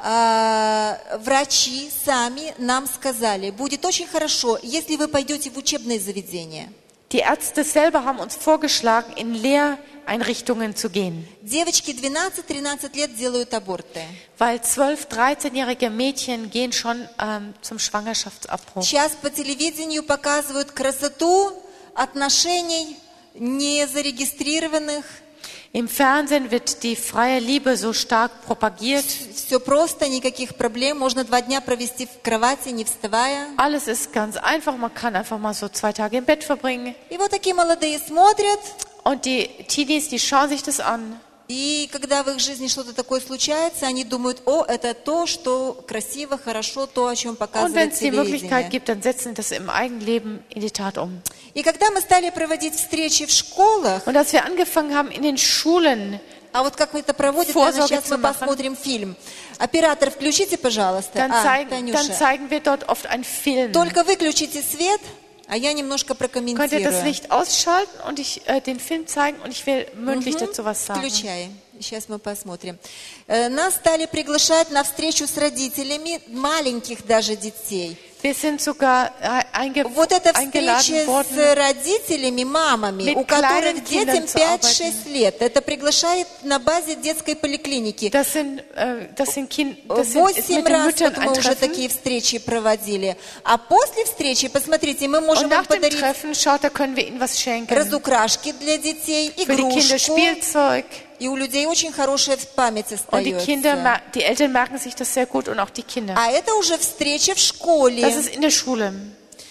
Врачи сами нам сказали, будет очень хорошо, если вы пойдете в учебное заведение. Die Ärzte selber haben uns vorgeschlagen, in Lehreinrichtungen zu gehen, Девочки 12-13 лет делают аборты. weil 12-, 13-jährige Mädchen gehen schon zum Schwangerschaftsabbruch. Сейчас по телевидению показывают красоту отношений незарегистрированных. Im Fernsehen wird die freie Liebe so stark propagiert. Все просто, никаких проблем. Можно 2 дня провести в кровати, не вставая. Alles ist ganz einfach, man kann einfach mal so 2 Tage im Bett verbringen. И вот такие молодые смотрят. Und die Teenies, die schauen sich das an. И когда в их жизни что-то такое случается, они думают, о, это то, что красиво, хорошо, то, о чем Und wenn показывает es die Möglichkeit телевидение. gibt, dann setzen sie das im Eigenleben in die Tat um. И когда мы стали проводить встречи в школах, Und als wir angefangen haben, in den Schulen, а вот как мы это проводим, Vorsorge сейчас zu мы machen. посмотрим фильм. Оператор, включите, пожалуйста. dann Танюша. zeigen wir dort oft einen Film. Только выключите свет, а я немножко Könnt ihr das прокомментирую. Licht ausschalten und ich den Film zeigen und ich will mündlich dazu was sagen. Включай. Сейчас мы посмотрим. Нас стали приглашать на встречу с родителями маленьких даже детей. Wir sind sogar Вот эта eingeladen встреча worden. с родителями, мамами, Mit у которых kleinen детям Kindern zu 5-6 лет. Это приглашает на базе детской поликлиники. Das sind ist 8 mit den раз Müttern вот ein мы уже Treffen. такие встречи проводили. А после встречи, посмотрите, мы Und можем nach им dem подарить Treffen, schaut, da können wir ihnen was schenken. разукрашки для детей, Für die Kinder игрушку. Spielzeug. И у людей очень хорошая память Und die остается. die Eltern merken sich das sehr gut und auch die Kinder. А это уже встреча в школе. Das ist in der Schule.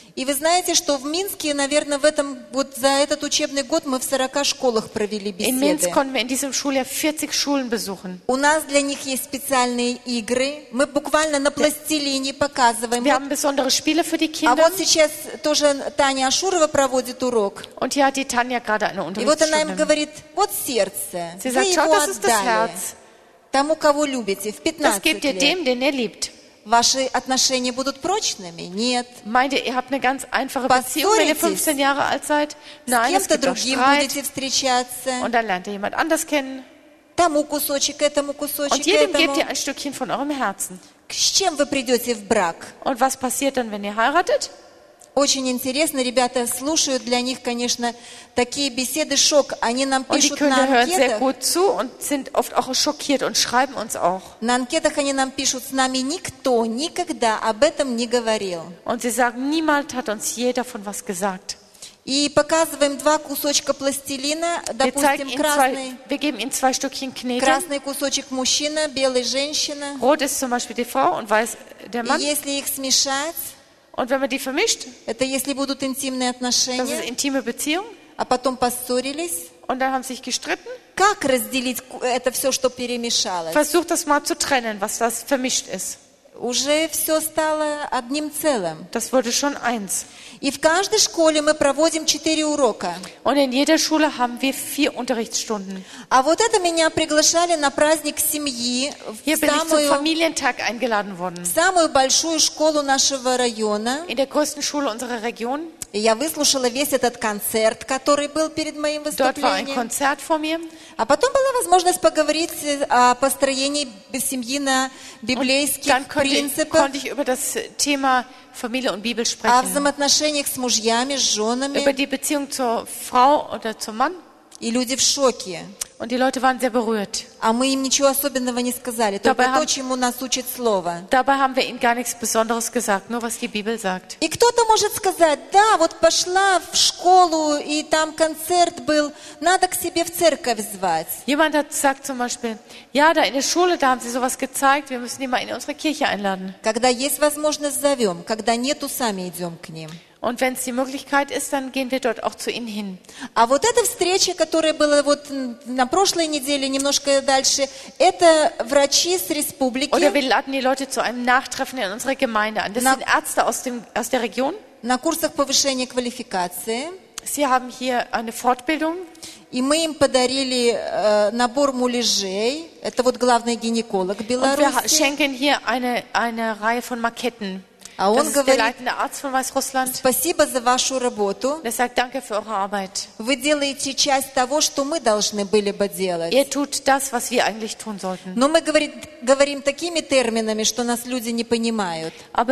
И вы знаете, что в Минске, наверное, вот за этот учебный год мы в 40 школах провели In Minsk беседы. konnten wir in diesem Schuljahr 40 Schulen besuchen. У нас для них есть специальные игры. Мы буквально на пластилине показываем. Wir haben besondere Spiele für die А Kinder. вот сейчас тоже Таня Ашурова проводит урок. Und hier hat die Tanja gerade eine И вот она им Unterrichtsstunde. говорит, вот сердце, Sie вы sagt, schau, его das ist das отдали Herz. тому, кого любите, в Das 15 gebt ihr лет. dem, den ihr liebt. Ваши отношения будут прочными? Нет. Meint ihr habt eine ganz einfache Beziehung, wenn ihr 15 Jahre alt seid? С Nein, es кем-то gibt auch другим Streit. будете встречаться. Und dann lernt ihr jemand anders kennen. Тому кусочек, этому Und кусочек, jedem этому. gebt ihr ein Stückchen von eurem Herzen. С чем вы придете в брак? Und was passiert dann, wenn ihr heiratet? Очень интересно, ребята слушают, для них, конечно, такие беседы шок. Они нам Und die пишут на Kinder hören sehr анкетах. gut zu und sind oft auch schockiert und schreiben uns auch. На анкетах они нам пишут, с нами никто никогда об этом не говорил. Und sie sagen, niemals hat uns je davon was gesagt. И показываем два кусочка пластилина, допустим, Wir geben ihnen 2 Stückchen Knete. красный кусочек мужчина, белый женщина. Rot ist zum Beispiel die Frau und weiß der И Mann. если их смешать, Und wenn man die vermischt, это если будут интимные das ist отношения, intime Beziehung. а потом поссорились, Und dann haben sie sich gestritten. как разделить это все, что перемешалось? Versucht das mal zu trennen, was das vermischt ist. Уже все стало одним целым. Das wurde schon eins. И в каждой школе мы проводим 4 урока. Und in jeder Schule haben wir 4 Unterrichtsstunden. А вот это меня приглашали на праздник семьи Hier в bin ich zum самую, Familientag eingeladen worden. самую большую школу нашего района. In der größten Schule unserer Region. И я выслушала весь этот концерт, который был перед моим Dort war ein выступлением. Konzert vor mir. А потом была возможность поговорить о построении семьи на библейских Dann принципах, konnte ich über das Thema Familie und Bibel о sprechen. взаимоотношениях с мужьями, с Über женами. die Beziehung zur Frau oder zum Mann. И люди в шоке. Und die Leute waren sehr berührt. А мы им ничего особенного не сказали, только Dabei то, haben- чему нас учит Слово. Dabei haben wir ihnen gar nichts Besonderes gesagt, nur was die Bibel sagt. И кто-то может сказать, да, вот пошла в школу, и там концерт был, надо к себе в церковь звать. Jemand hat gesagt zum Beispiel, ja, da in der Schule, da haben sie sowas gezeigt, wir müssen die mal in unsere Kirche einladen. Когда есть возможность, зовем, когда нету, сами идем к ним. Und wenn es die Möglichkeit ist, dann gehen wir dort auch zu ihnen hin. А вот эта встреча, которая была вот на прошлой неделе, немножко дальше, это врачи с республики Oder wir laden die Leute zu einem Nachtreffen in unserer Gemeinde an. Das Na- sind Ärzte aus der Region. на курсах повышения квалификации. Sie haben hier eine Fortbildung. И мы им подарили набор муляжей. Это вот главный гинеколог Und wir Беларуси. schenken hier eine Reihe von Maketten. А Das он ist der говорит, leitende Arzt von Weißrussland. спасибо за вашу работу. Der sagt, danke für eure Arbeit. Вы делаете часть того, что мы должны были бы делать. Ihr tut das, was wir eigentlich tun sollten. Но мы говорим такими терминами, что нас люди не понимают. Aber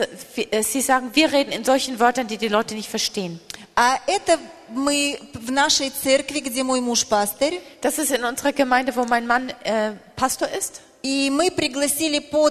sie sagen, wir reden in solchen Wörtern, die die Leute nicht verstehen. А это мы в нашей церкви, где мой муж пастырь, Das ist in unserer Gemeinde, wo mein Mann Pastor ist. и мы пригласили по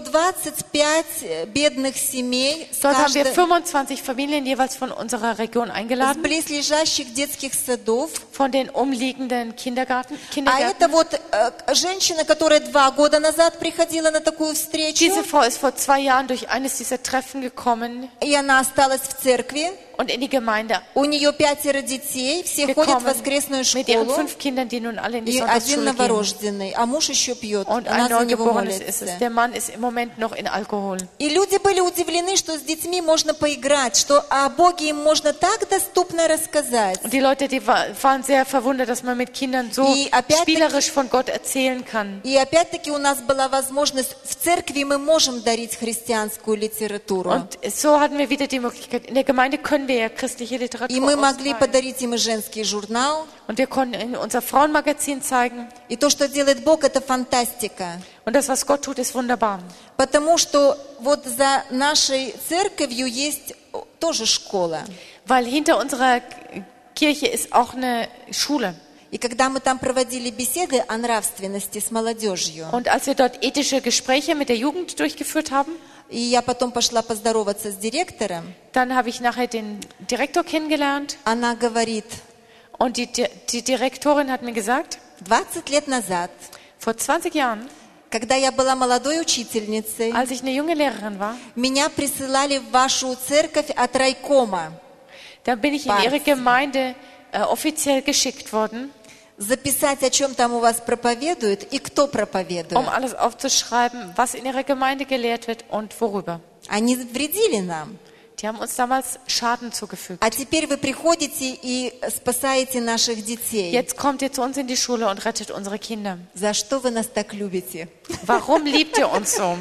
25 бедных семей с Dort haben wir каждой- 25 Familien jeweils von unserer Region с eingeladen, близлежащих детских садов. von den umliegenden А Kindergärten. это вот женщина, которая 2 года назад приходила на такую встречу, Diese Frau ist vor 2 Jahren durch eines dieser Treffen gekommen и она осталась в церкви. und in die Gemeinde У нее 5 детей, все ходят в gekommen воскресную mit ihren школу, 5 Kindern, die nun alle in die и один Sonntagsschule gehen. новорожденный, а муж еще пьет, Und она ein за него Neugeborenes ist es. молится. Der Mann ist im Moment noch in Alkohol. И люди были удивлены, что с детьми можно поиграть, что о Боге им можно так доступно рассказать. Und die Leute, die waren sehr verwundert, dass man mit Kindern so И опять-таки- spielerisch von Gott erzählen kann. И опять-таки у нас была возможность, в церкви мы можем дарить христианскую литературу. Und so hatten wir wieder die Möglichkeit, in der Gemeinde können wir ja christliche И Literatur мы могли ausleihen. подарить им и женский журнал. Und wir konnten in unser Frauenmagazin zeigen. И то, что делает Бог, это фантастика. Und das, was Gott tut, ist wunderbar. Потому что вот за нашей церковью есть тоже школа. Weil hinter unserer Kirche ist auch eine Schule. И когда мы там проводили беседы о нравственности с молодежью, Und als wir dort ethische Gespräche mit der Jugend durchgeführt haben, и я потом пошла поздороваться с директором, dann habe ich nachher den Direktor kennengelernt. она говорит, Und die Direktorin hat mir gesagt, 20 лет назад, vor 20 Jahren, Когда я была молодой учительницей, Als ich eine junge Lehrerin war, меня присылали в вашу церковь от райкома da bin ich in ihre Gemeinde offiziell geschickt worden, записать, о чем там у вас проповедуют и кто проповедует. alles aufzuschreiben, was in ihrer Gemeinde gelehrt wird und worüber. Они вредили нам. Die haben uns damals Schaden zugefügt. А теперь вы приходите и спасаете наших детей. Jetzt kommt ihr zu uns in die Schule und rettet unsere Kinder. За что вы нас так любите? Warum liebt ihr uns so?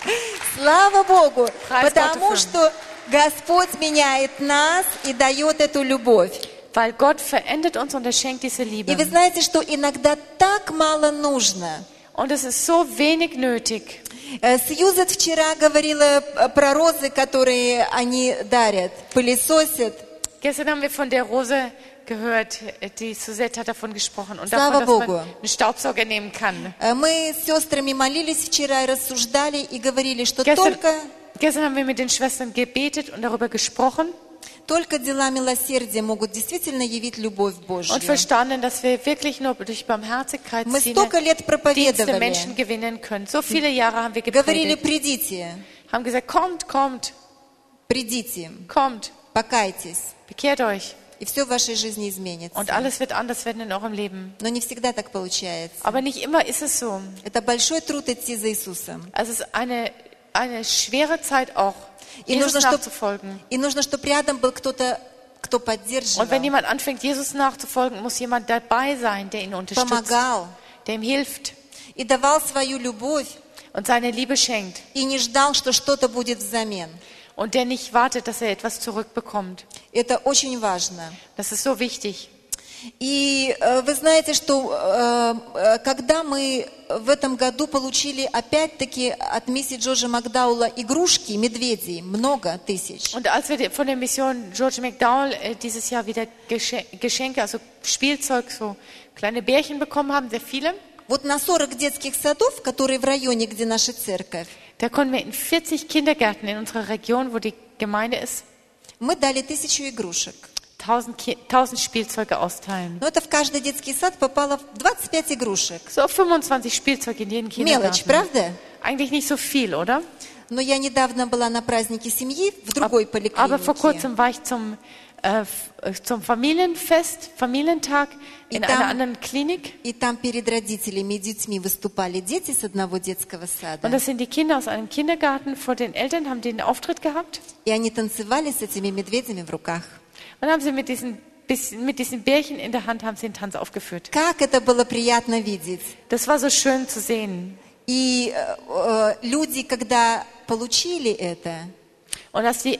Слава Богу! Preis Потому Gott dafür. что Господь меняет нас и дает эту любовь. Weil Gott verändert uns und er schenkt diese Liebe. И вы знаете, что иногда так мало нужно. Und es ist so wenig nötig. Сьюзет вчера говорила про розы, которые они дарят, пылесосят. Gestern haben wir von der Rose gehört, die Suzette hat davon gesprochen und Слава davon, dass Богу. man einen Staubsauger nehmen kann. Мы с сестрами молились вчера и рассуждали, и говорили, что Gestern haben wir mit den Schwestern gebetet und darüber gesprochen только дела милосердия могут действительно явить любовь Божью. und verstanden, dass wir wirklich nur durch Barmherzigkeit Мы столько лет Dienste проповедовали, Menschen gewinnen können. So viele Jahre haben wir говорили, gepredigt, придите, haben gesagt, kommt, kommt, придите, kommt, покайтесь, bekehrt euch и все в вашей жизни изменится. und alles wird anders werden in eurem Leben. Но не всегда так получается. Aber nicht immer ist es so. Это большой труд идти за Иисусом. Also es ist eine schwere Zeit auch, И Jesus нужно, nachzufolgen. чтобы рядом был кто-то, кто поддерживал, Und wenn jemand anfängt, Jesus nachzufolgen, muss jemand dabei sein, der ihn unterstützt, помогал der ihm hilft и давал свою любовь, und seine Liebe schenkt. и не ждал, что что-то будет взамен. Und der nicht wartet, dass er etwas zurückbekommt. Это очень важно. Das ist so wichtig. И вы знаете, что когда мы в этом году получили опять-таки от миссии Джорджа Макдаула игрушки, медведей, много тысяч. Und als wir von der Mission George McDowell dieses Jahr wieder Geschenke, also Spielzeug, so kleine Bärchen bekommen haben, sehr viele, Вот на 40 детских садов, которые в районе, где наша церковь, da konnten wir in 40 Kindergärten in unserer Region, wo die Gemeinde ist, мы дали 1000 игрушек. 1000 Spielzeuge austeilen. Но это в каждый детский сад попало 25 игрушек. So 25 Spielzeuge in jeden Мелочь, Kindergarten. правда? Eigentlich nicht so viel, oder? Но я недавно была на празднике семьи в другой Aber vor поликлинике. kurzem war ich zum Familienfest, Familientag in И там- einer anderen Klinik. И там перед родителями и детьми выступали дети с одного детского Und сада. das sind die Kinder aus einem Kindergarten. Vor den Eltern haben die einen Auftritt gehabt. И они танцевали с этими медведями в руках. Und haben sie mit diesen Bärchen in der Hand haben sie den Tanz aufgeführt. Как это было приятно видеть. Das war so schön zu sehen. И люди, когда получили это, Und dass die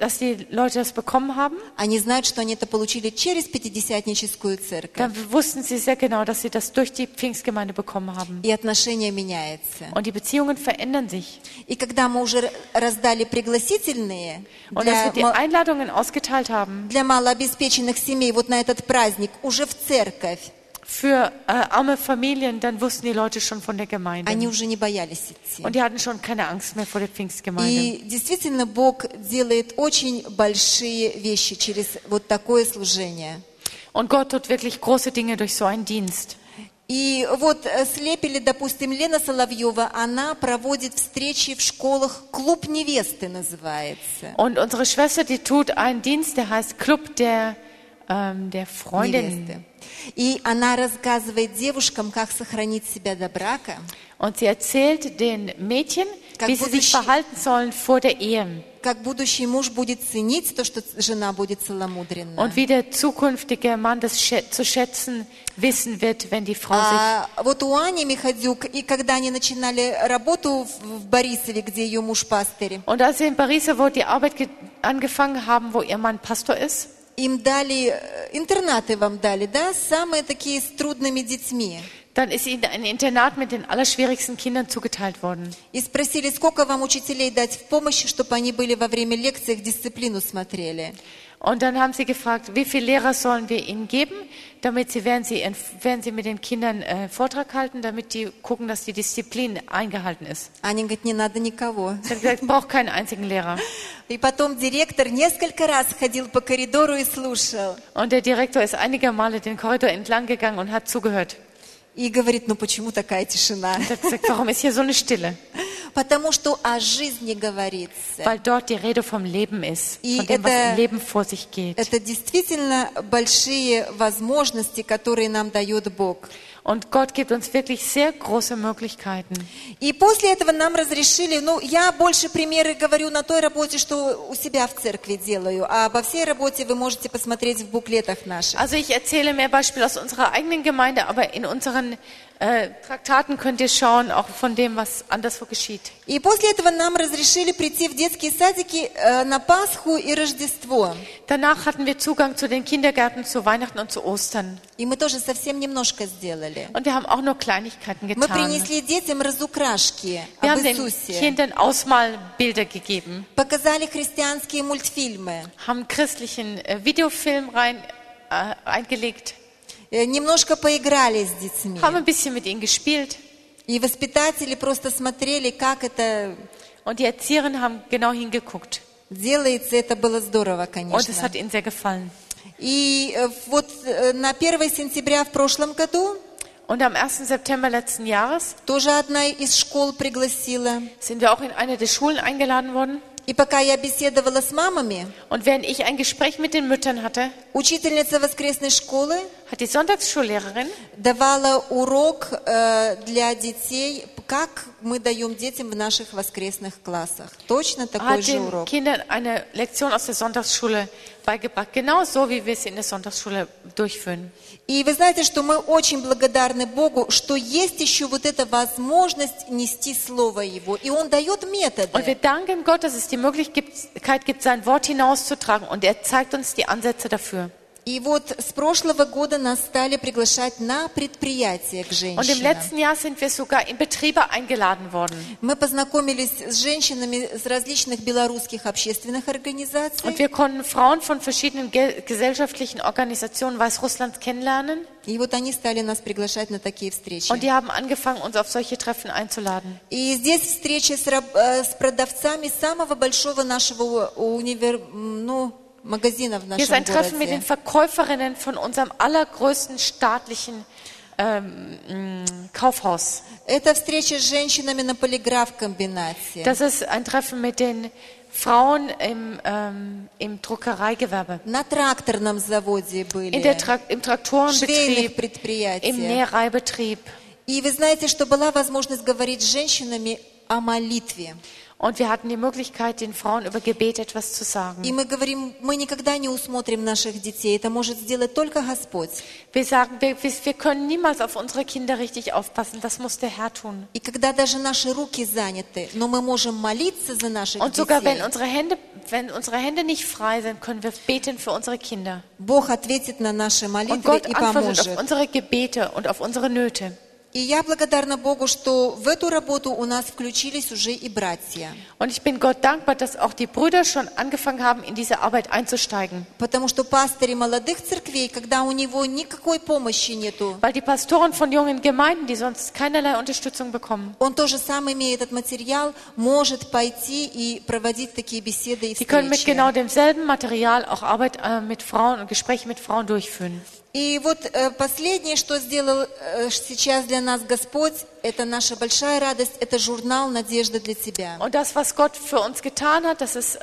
Leute das bekommen haben, они знают, что они это получили через Пятидесятническую церковь. dann wussten sie sehr genau, dass sie das durch die Pfingstgemeinde bekommen haben. И отношение меняется. Und die Beziehungen verändern sich. И когда мы уже раздали пригласительные Und als wir die Einladungen ausgeteilt haben для малообеспеченных семей вот на этот праздник, уже в церковь, für arme Familien, dann wussten die Leute schon von der Gemeinde. они уже не боялись идти. Und die hatten schon keine Angst mehr vor der Pfingstgemeinde. И действительно Бог делает очень большие вещи через вот такое служение. Und Gott tut wirklich große Dinge durch so einen Dienst. И вот слепили, допустим, Лена Соловьева, она проводит встречи в школах, клуб невесты называется. Und unsere Schwester, die tut einen Dienst, der heißt Club der Freundinnen. Невесты. И она рассказывает девушкам, как сохранить себя до брака. Und sie erzählt den Mädchen, Как wie sie sich будущий- verhalten sollen vor der Ehe. Как будущий муж будет ценить то, что жена будет целомудренна. Und wie der zukünftige Mann das zu schätzen wissen wird, wenn die Frau sich... Вот у Ани Михадюк, и когда они начинали работу в Борисове, где ее муж пастырь, Und als sie in Paris, wo die Arbeit angefangen haben, wo ihr Mann Pastor ist, им дали, интернаты вам дали, да, самые такие с трудными детьми. dann ist ihnen ein Internat mit den allerschwierigsten Kindern zugeteilt worden. И спросили, сколько вам учителей дать в помощь, чтобы они были во время лекций, их дисциплину смотрели. Und dann haben sie gefragt, wie viele Lehrer sollen wir ihnen geben, damit während sie mit den Kindern Vortrag halten, damit die gucken, dass die Disziplin eingehalten ist. Аня говорит, не надо никого. Sie hat gesagt, braucht keinen einzigen Lehrer. И потом директор несколько раз ходил по коридору и слушал. Und der Direktor ist einige Male den Korridor entlang gegangen und hat zugehört. И говорит, ну почему такая тишина? Und hat gesagt, warum ist hier so eine Stille? Потому что о жизни говорится. Weil dort die Rede vom Leben ist, И von dem, was это- im Leben vor sich geht. Это действительно большие возможности, которые нам дает Бог. Und Gott gibt uns wirklich sehr große Möglichkeiten. И после этого нам разрешили, я больше примеры говорю на той работе, что у себя в церкви делаю, а обо всей работе вы можете посмотреть в буклетах наших. Also ich erzähle mehr Beispiele aus unserer eigenen Gemeinde, aber in unseren Traktaten könnt ihr schauen, auch von dem, was anderswo geschieht. И после этого нам разрешили прийти в детские садики на Пасху и Рождество. Danach hatten wir Zugang zu den Kindergärten, zu Weihnachten und zu Ostern. И мы тоже совсем немножко сделали. Und wir haben auch nur Kleinigkeiten Мы getan. принесли детям разукрашки Wir об haben den Иисусе, Kindern Ausmalbilder gegeben, показали христианские мультфильмы, haben einen christlichen Videofilm eingelegt, немножко поиграли с детьми. haben ein bisschen mit ihnen gespielt. И воспитатели просто смотрели, как это Und die Erzieherinnen haben genau hingeguckt. делается. Это было здорово, Und es конечно. hat ihnen sehr gefallen. И вот на 1 сентября в прошлом году Und am 1. September letzten Jahres тоже одна из школ пригласила. sind wir auch in eine der Schulen eingeladen worden. И пока я беседовала с мамами, Und während ich ein Gespräch mit den Müttern hatte, учительница воскресной школы hat die Sonntagsschullehrerin давала урок для детей, как мы даем детям в наших воскресных классах. Точно такой hat же den урок. Kindern eine Lektion aus der Sonntagsschule beigebracht. Genau so, wie wir es in der Sonntagsschule durchführen. И вы знаете, что мы очень благодарны Богу, что есть еще вот эта возможность нести Слово Его. И Он дает Und wir методы. danken Gott, dass es die Möglichkeit gibt, sein Wort hinauszutragen. Und er zeigt uns die Ansätze dafür. И вот с прошлого года нас стали приглашать на предприятия к Und im женщинам. letzten Jahr sind wir sogar in Betriebe eingeladen worden. Мы познакомились с женщинами с различных белорусских общественных Und организаций. wir konnten Frauen von verschiedenen gesellschaftlichen Organisationen Weißrusslands kennenlernen. И вот они stали нас приглашать на такие встречи. Und die haben angefangen, uns auf solche Treffen einzuladen. И здесь встреча с продавцами самого большого нашего магазина в Hier ist нашем ein Treffen mit den городе. Verkäuferinnen von unserem allergrößten staatlichen Kaufhaus. Это встреча с женщинами на полиграф-комбинате. Das ist ein Treffen mit den Frauen im Druckereigewerbe, На тракторном заводе im были, Im швейных Traktorenbetrieb, im предприятиях. Nähreibetrieb. И вы знаете, что была возможность говорить с женщинами о молитве. Und wir hatten die Möglichkeit, den Frauen über Gebet etwas zu И sagen. мы говорим, мы никогда не усмотрим наших детей. Это может сделать только Господь. Wir sagen, wir können niemals auf unsere Kinder richtig aufpassen. Das muss der Herr tun. И когда даже наши руки заняты, но мы можем молиться за наших Und sogar детей, wenn unsere Hände nicht frei sind, können wir beten für unsere Kinder. Бог ответит на наши Und молитвы Gott и antwortet auf поможет. unsere Gebete und auf unsere Nöte. И я благодарна Богу, что в эту работу у нас включились уже и братья. Und ich bin Gott dankbar, dass auch die Brüder schon angefangen haben, in diese Arbeit einzusteigen. Потому что пастыри молодых церквей, когда у него никакой помощи нету, Weil die Pastoren von jungen Gemeinden, die sonst keinerlei Unterstützung bekommen, он тоже сам, имея этот материал, может пойти и проводить такие беседы и die können mit встречи. genau demselben Material auch Arbeit mit Frauen und Gespräche mit Frauen durchführen. И вот последнее, что сделал сейчас для нас Господь, это наша большая радость, это журнал «Надежда для тебя». Und das, was Gott für uns getan hat, das ist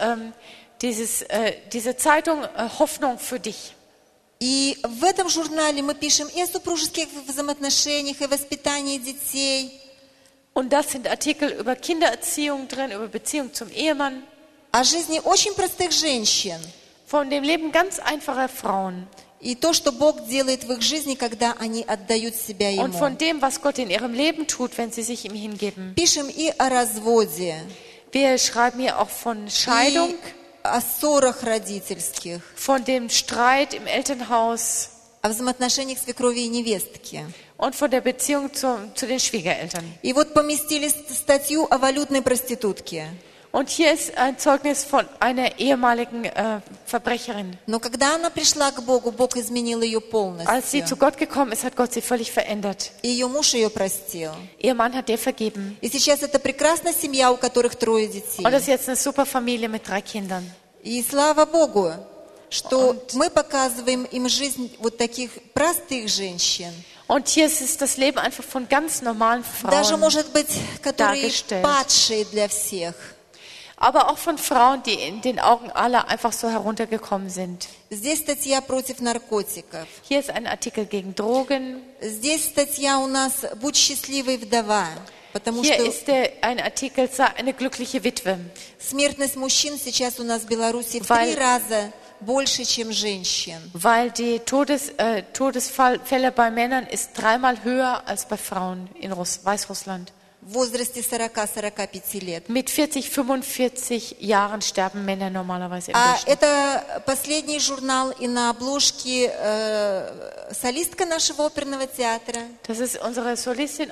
diese Zeitung Hoffnung für dich. И в этом журнале мы пишем и о супружеских взаимоотношениях, и воспитании детей, Und das sind Artikel über Kindererziehung drin, über Beziehung zum Ehemann, о жизни очень простых женщин. von dem Leben ganz einfacher Frauen И то, что Бог делает в их жизни, когда они отдают себя und Ему. von dem, was Gott in ihrem Leben tut, wenn sie sich ihm hingeben. Пишем и о разводе, Wir schreiben hier auch von Scheidung, и о ссорах родительских, von dem Streit im Elternhaus о взаимоотношениях свекрови и невестки. und von der Beziehung zu den Schwiegereltern. И вот поместили статью о валютной проститутке. Und hier ist ein Zeugnis von einer ehemaligen Verbrecherin. Но когда она пришла к Богу, Бог изменил ее Als sie zu полностью. Gott gekommen ist, hat Gott sie völlig verändert. И ее муж ее простил. Ihr Mann hat ihr vergeben. И сейчас это прекрасная семья, у которых 3 детей. Und das ist jetzt eine super Familie mit 3 Kindern. И слава Богу, что мы показываем им жизнь вот таких простых женщин. Und hier ist es das Leben einfach von ganz normalen Даже, Frauen, может быть, которые dargestellt. падшие для всех. aber auch von Frauen, die in den Augen aller einfach so heruntergekommen sind. Здесь статья против наркотиков. Hier ist ein Artikel gegen Drogen. Здесь статья у нас «Будь счастливой, вдова». Потому Hier что ist ein Artikel, sei eine glückliche Witwe. смертность мужчин сейчас у нас в Беларуси в Weil- 3 раза больше, чем женщин. Weil die Todesfälle bei Männern ist 3-mal höher als bei Frauen in Weißrussland. В возрасте 40-45 лет. Mit 40, 45 Jahren sterben Männer normalerweise im А Durchschnitt. это последний журнал, и на обложке солистка нашего оперного театра. Das ist unsere Solistin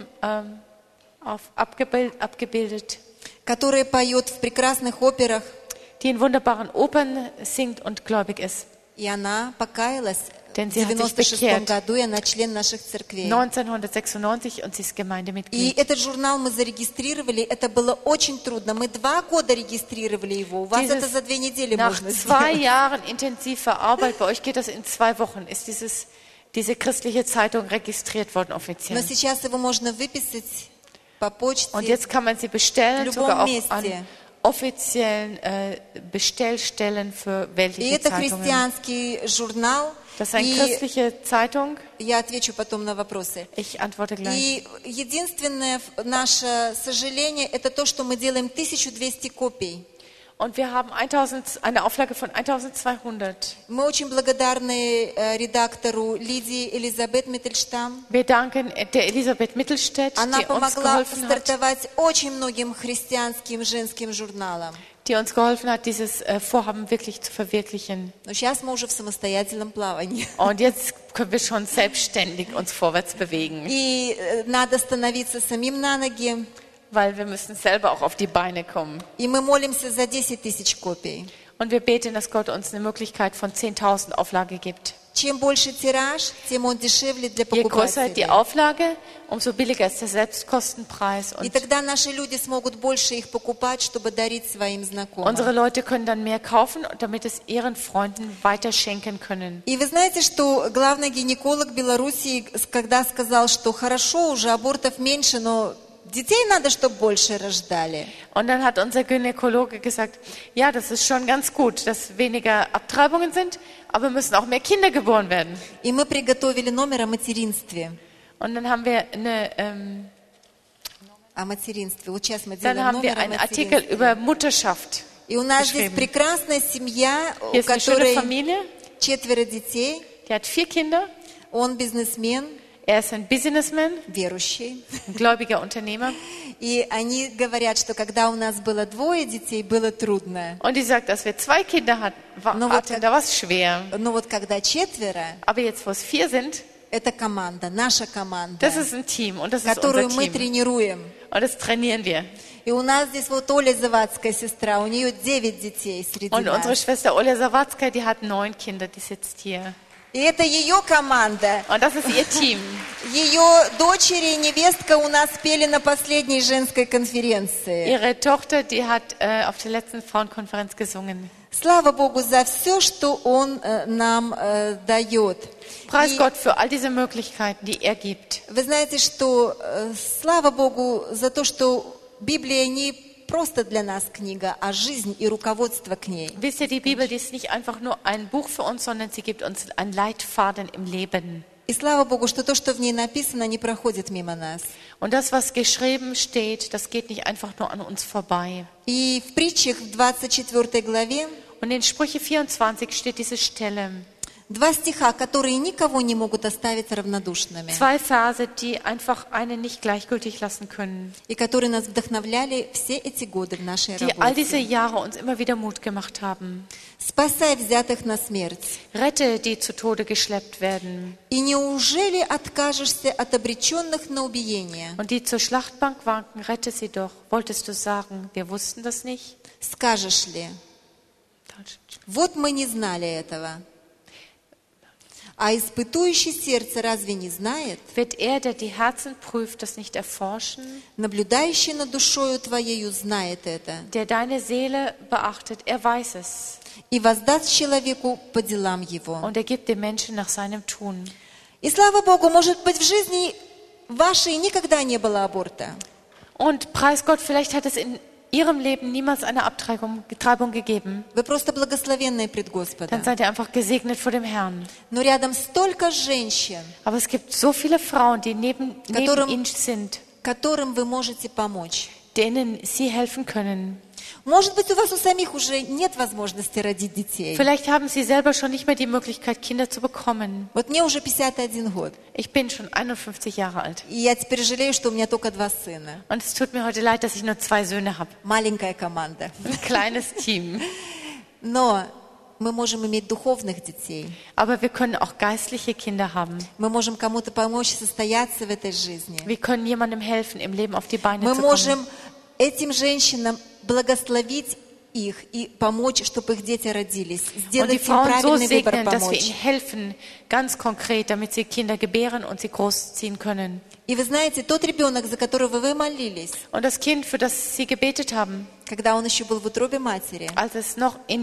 abgebildet, Которая поет в прекрасных операх, die in wunderbaren Opern singt und gläubig ist. и она покаялась Denn в sie hat sich 96 bekehrt. году, и она член наших церквей. 1996 und sie ist И Gemeindemitglied. этот журнал мы зарегистрировали, это было очень трудно. Мы 2 года регистрировали его, у вас Dieses- это за 2 недели Nach можно 2 сделать. Jahren intensiver Arbeit, bei euch geht das in 2 Wochen, ist diese christliche Zeitung registriert worden Но offiziell. сейчас его можно выписать по почте. Und jetzt kann man sie bestellen, В sogar любом auch an месте. offiziellen Bestellstellen für И weltliche это Zeitungen. христианский журнал. Das ist eine И christliche Zeitung. я отвечу потом на вопросы. Ich antworte gleich. И единственное наше сожаление, это то, что мы делаем 1200 копий. Und wir haben eine Auflage von 1200. Мы очень благодарны редактору Лидии Элизабет Миттельштам. Wir danken der Elisabeth Mittelstädt, Она die uns помогла geholfen hat, стартовать очень многим христианским женским журналам. dieses Vorhaben wirklich zu verwirklichen. Но сейчас мы уже в самостоятельном плавании. Und jetzt können wir schon selbstständig uns vorwärts bewegen, И надо становиться самим на ноги. weil wir müssen selber auch auf die Beine kommen. И мы молимся за 10 тысяч копий. Und wir beten, dass Gott uns eine Möglichkeit von 10.000 Auflage gibt. Чем больше тираж, тем он дешевле для Je größer die покупателей. Auflage, umso billiger ist der Selbstkostenpreis. И Und тогда наши люди смогут больше их покупать, чтобы дарить своим знакомым. unsere Leute können dann mehr kaufen, damit es ihren Freunden weiterschenken können. И вы знаете, что главный гинеколог Белоруссии, когда сказал, что хорошо, уже абортов меньше, но детей надо, чтобы больше рождали. Und dann hat unser Gynäkologe gesagt, ja, das ist schon ganz gut, dass weniger Abtreibungen sind, aber müssen auch mehr Kinder geboren werden. И мы приготовили номер о материнстве. Und dann haben wir О материнстве. Вот сейчас мы dann делаем haben wir номер о einen Artikel материнстве. über Mutterschaft. И у нас здесь geschrieben. прекрасная семья, у Hier ist eine schöne которой Familie, 4 детей. die hat 4 Kinder. Он бизнесмен, Er ist ein Businessman, верующий. ein gläubiger Unternehmer. И они говорят, что когда у нас было 2 детей, было трудно. Und die sagt, dass wir 2 Kinder hatten, No, вот da war es schwer. Но вот когда 4, Aber jetzt, wo es 4 sind, это команда, наша команда, das ist ein Team und das ist которую unser мы Team. тренируем. Und das trainieren wir. И у нас здесь вот Оля Завадская, сестра, у нее 9 детей среди Und unsere нас. Schwester Olja Sawatzka, die hat 9 Kinder, die sitzt hier. И это ее команда. Und das ist ihr Team. Ее дочери и невестка у нас пели на последней женской конференции. Ihre Tochter, die hat auf der letzten Frauenkonferenz gesungen. Слава Богу за все, что Он нам дает. Preis И Gott für all diese Möglichkeiten, die er gibt. вы знаете, что слава Богу за то, что Библия не просто для нас книга, а жизнь и руководство к ней. Wisst ihr, die Bibel, die ist nicht einfach nur ein Buch für uns, sondern sie gibt uns einen Leitfaden im Leben. И слава Богу, что то, что в ней написано, не проходит мимо нас. Und das, was geschrieben steht, das geht nicht einfach nur an uns vorbei. И в притчах в 24 главе Und in Sprüche 24 steht diese Stelle. 2 стиха, которые никого не могут оставить равнодушными, 2 Verse, die einfach einen nicht gleichgültig lassen können. и которые нас вдохновляли все эти годы в нашей Die all diese работе. Jahre uns immer wieder Mut gemacht haben. «Спасай взятых на смерть, Rette, die zu Tode geschleppt werden и неужели откажешься от обреченных на убиение? und die zur Schlachtbank wanken, rette sie doch. Wolltest du sagen, wir wussten das nicht? Скажешь ли, вот мы не знали этого, а испытующий сердце разве не знает, Wird er, der die Herzen prüft, das nicht erforschen? наблюдающий над душою твоею знает это, Der deine Seele beachtet, er weiß es. и воздаст человеку по делам его». Und er gibt dem Menschen nach seinem Tun. И слава Богу, может быть, в жизни вашей никогда не было аборта. Und preis Gott, vielleicht hat es in ihrem Leben niemals eine Abtreibung gegeben. Вы просто благословенные пред Господом. Dann seid ihr einfach gesegnet vor dem Herrn. Но рядом столько женщин, Aber es gibt so viele Frauen, die neben ihnen sind, которым вы можете помочь. denen sie helfen können. Может быть, у вас у самих уже нет возможности родить детей. Vielleicht haben sie selber schon nicht mehr die Möglichkeit, Kinder zu bekommen. Вот мне уже 51 год. Ich bin schon 51 Jahre alt. И я теперь жалею, что у меня только 2 сына. Und es tut mir heute leid, dass ich nur 2 Söhne habe. Маленькая команда. Ein kleines Team. Но мы можем иметь духовных детей. Aber wir können auch geistliche Kinder haben. Мы можем кому-то помочь состояться в этой жизни. Wir können jemandem helfen, im Leben auf die Beine Мы zu kommen. можем этим женщинам благословить их и помочь, чтобы их дети родились. Und die Сделать им Frauen so правильный выбор, segnen, dass wir ihnen помочь. helfen, ganz konkret, damit sie Kinder gebären und sie großziehen können. И вы знаете, тот ребенок, за которого вы молились, Und das Kind, für das sie gebetet haben, когда он еще был в утробе матери, als es noch im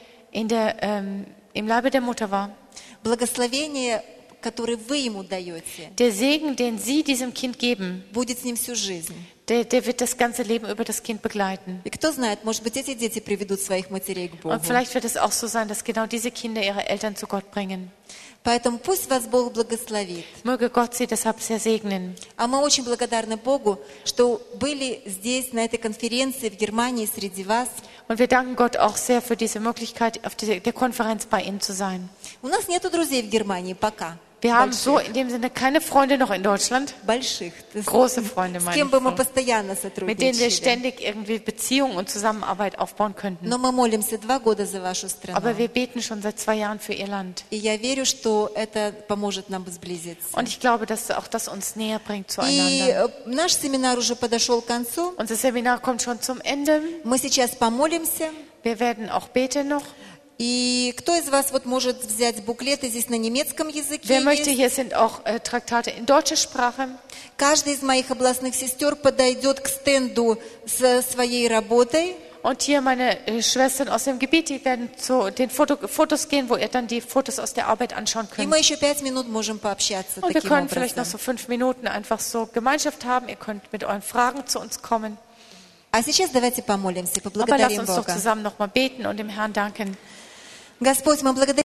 Leibe der Mutter war, благословение, которое вы ему даете, der Segen, den sie diesem Kind geben, будет с ним всю жизнь. der wird das ganze Leben über das Kind begleiten. И кто знает, может быть, эти дети приведут своих матерей к Богу. Und vielleicht wird es auch so sein, dass genau diese Kinder ihre Eltern zu Gott bringen. Поэтому пусть вас Бог благословит. Möge Gott sie deshalb sehr segnen. А мы очень благодарны Богу, что были здесь, на этой конференции в Германии, среди вас. Und wir danken Gott auch sehr für diese Möglichkeit, auf der Konferenz bei Ihnen zu sein. У нас нету друзей в Германии пока. Wir haben so in dem Sinne keine Freunde noch in Deutschland. Больших. Große Freunde, С meine кем ich. бы мы So. постоянно Mit denen wir сотрудничали. ständig irgendwie Beziehungen und Zusammenarbeit aufbauen könnten. Но мы молимся 2 года за вашу страну. Aber wir beten schon seit 2 Jahren für ihr Land. И я верю, что это поможет нам сблизиться. Und ich glaube, dass auch das uns näher bringt И zueinander. наш семинар уже подошел к концу. Unser Seminar kommt schon zum Ende. Мы сейчас помолимся. Wir werden auch beten noch. И кто из вас вот может взять буклеты, здесь на немецком языке Wer möchte, есть. hier sind auch Traktate in deutscher Sprache. Каждая из моих областных сестер подойдет к стенду со своей работой. Und hier meine Schwestern aus dem Gebiet, die werden zu den Fotos gehen, wo ihr dann die Fotos aus der Arbeit anschauen И könnt. мы еще 5 минут можем пообщаться Und wir таким können vielleicht noch образом. so 5 Minuten einfach so Gemeinschaft haben. Ihr könnt mit euren Fragen zu uns kommen. А сейчас давайте помолимся, Aber lasst поблагодарим uns doch Бога. zusammen nochmal beten und dem Herrn danken. Господь, мы благодарим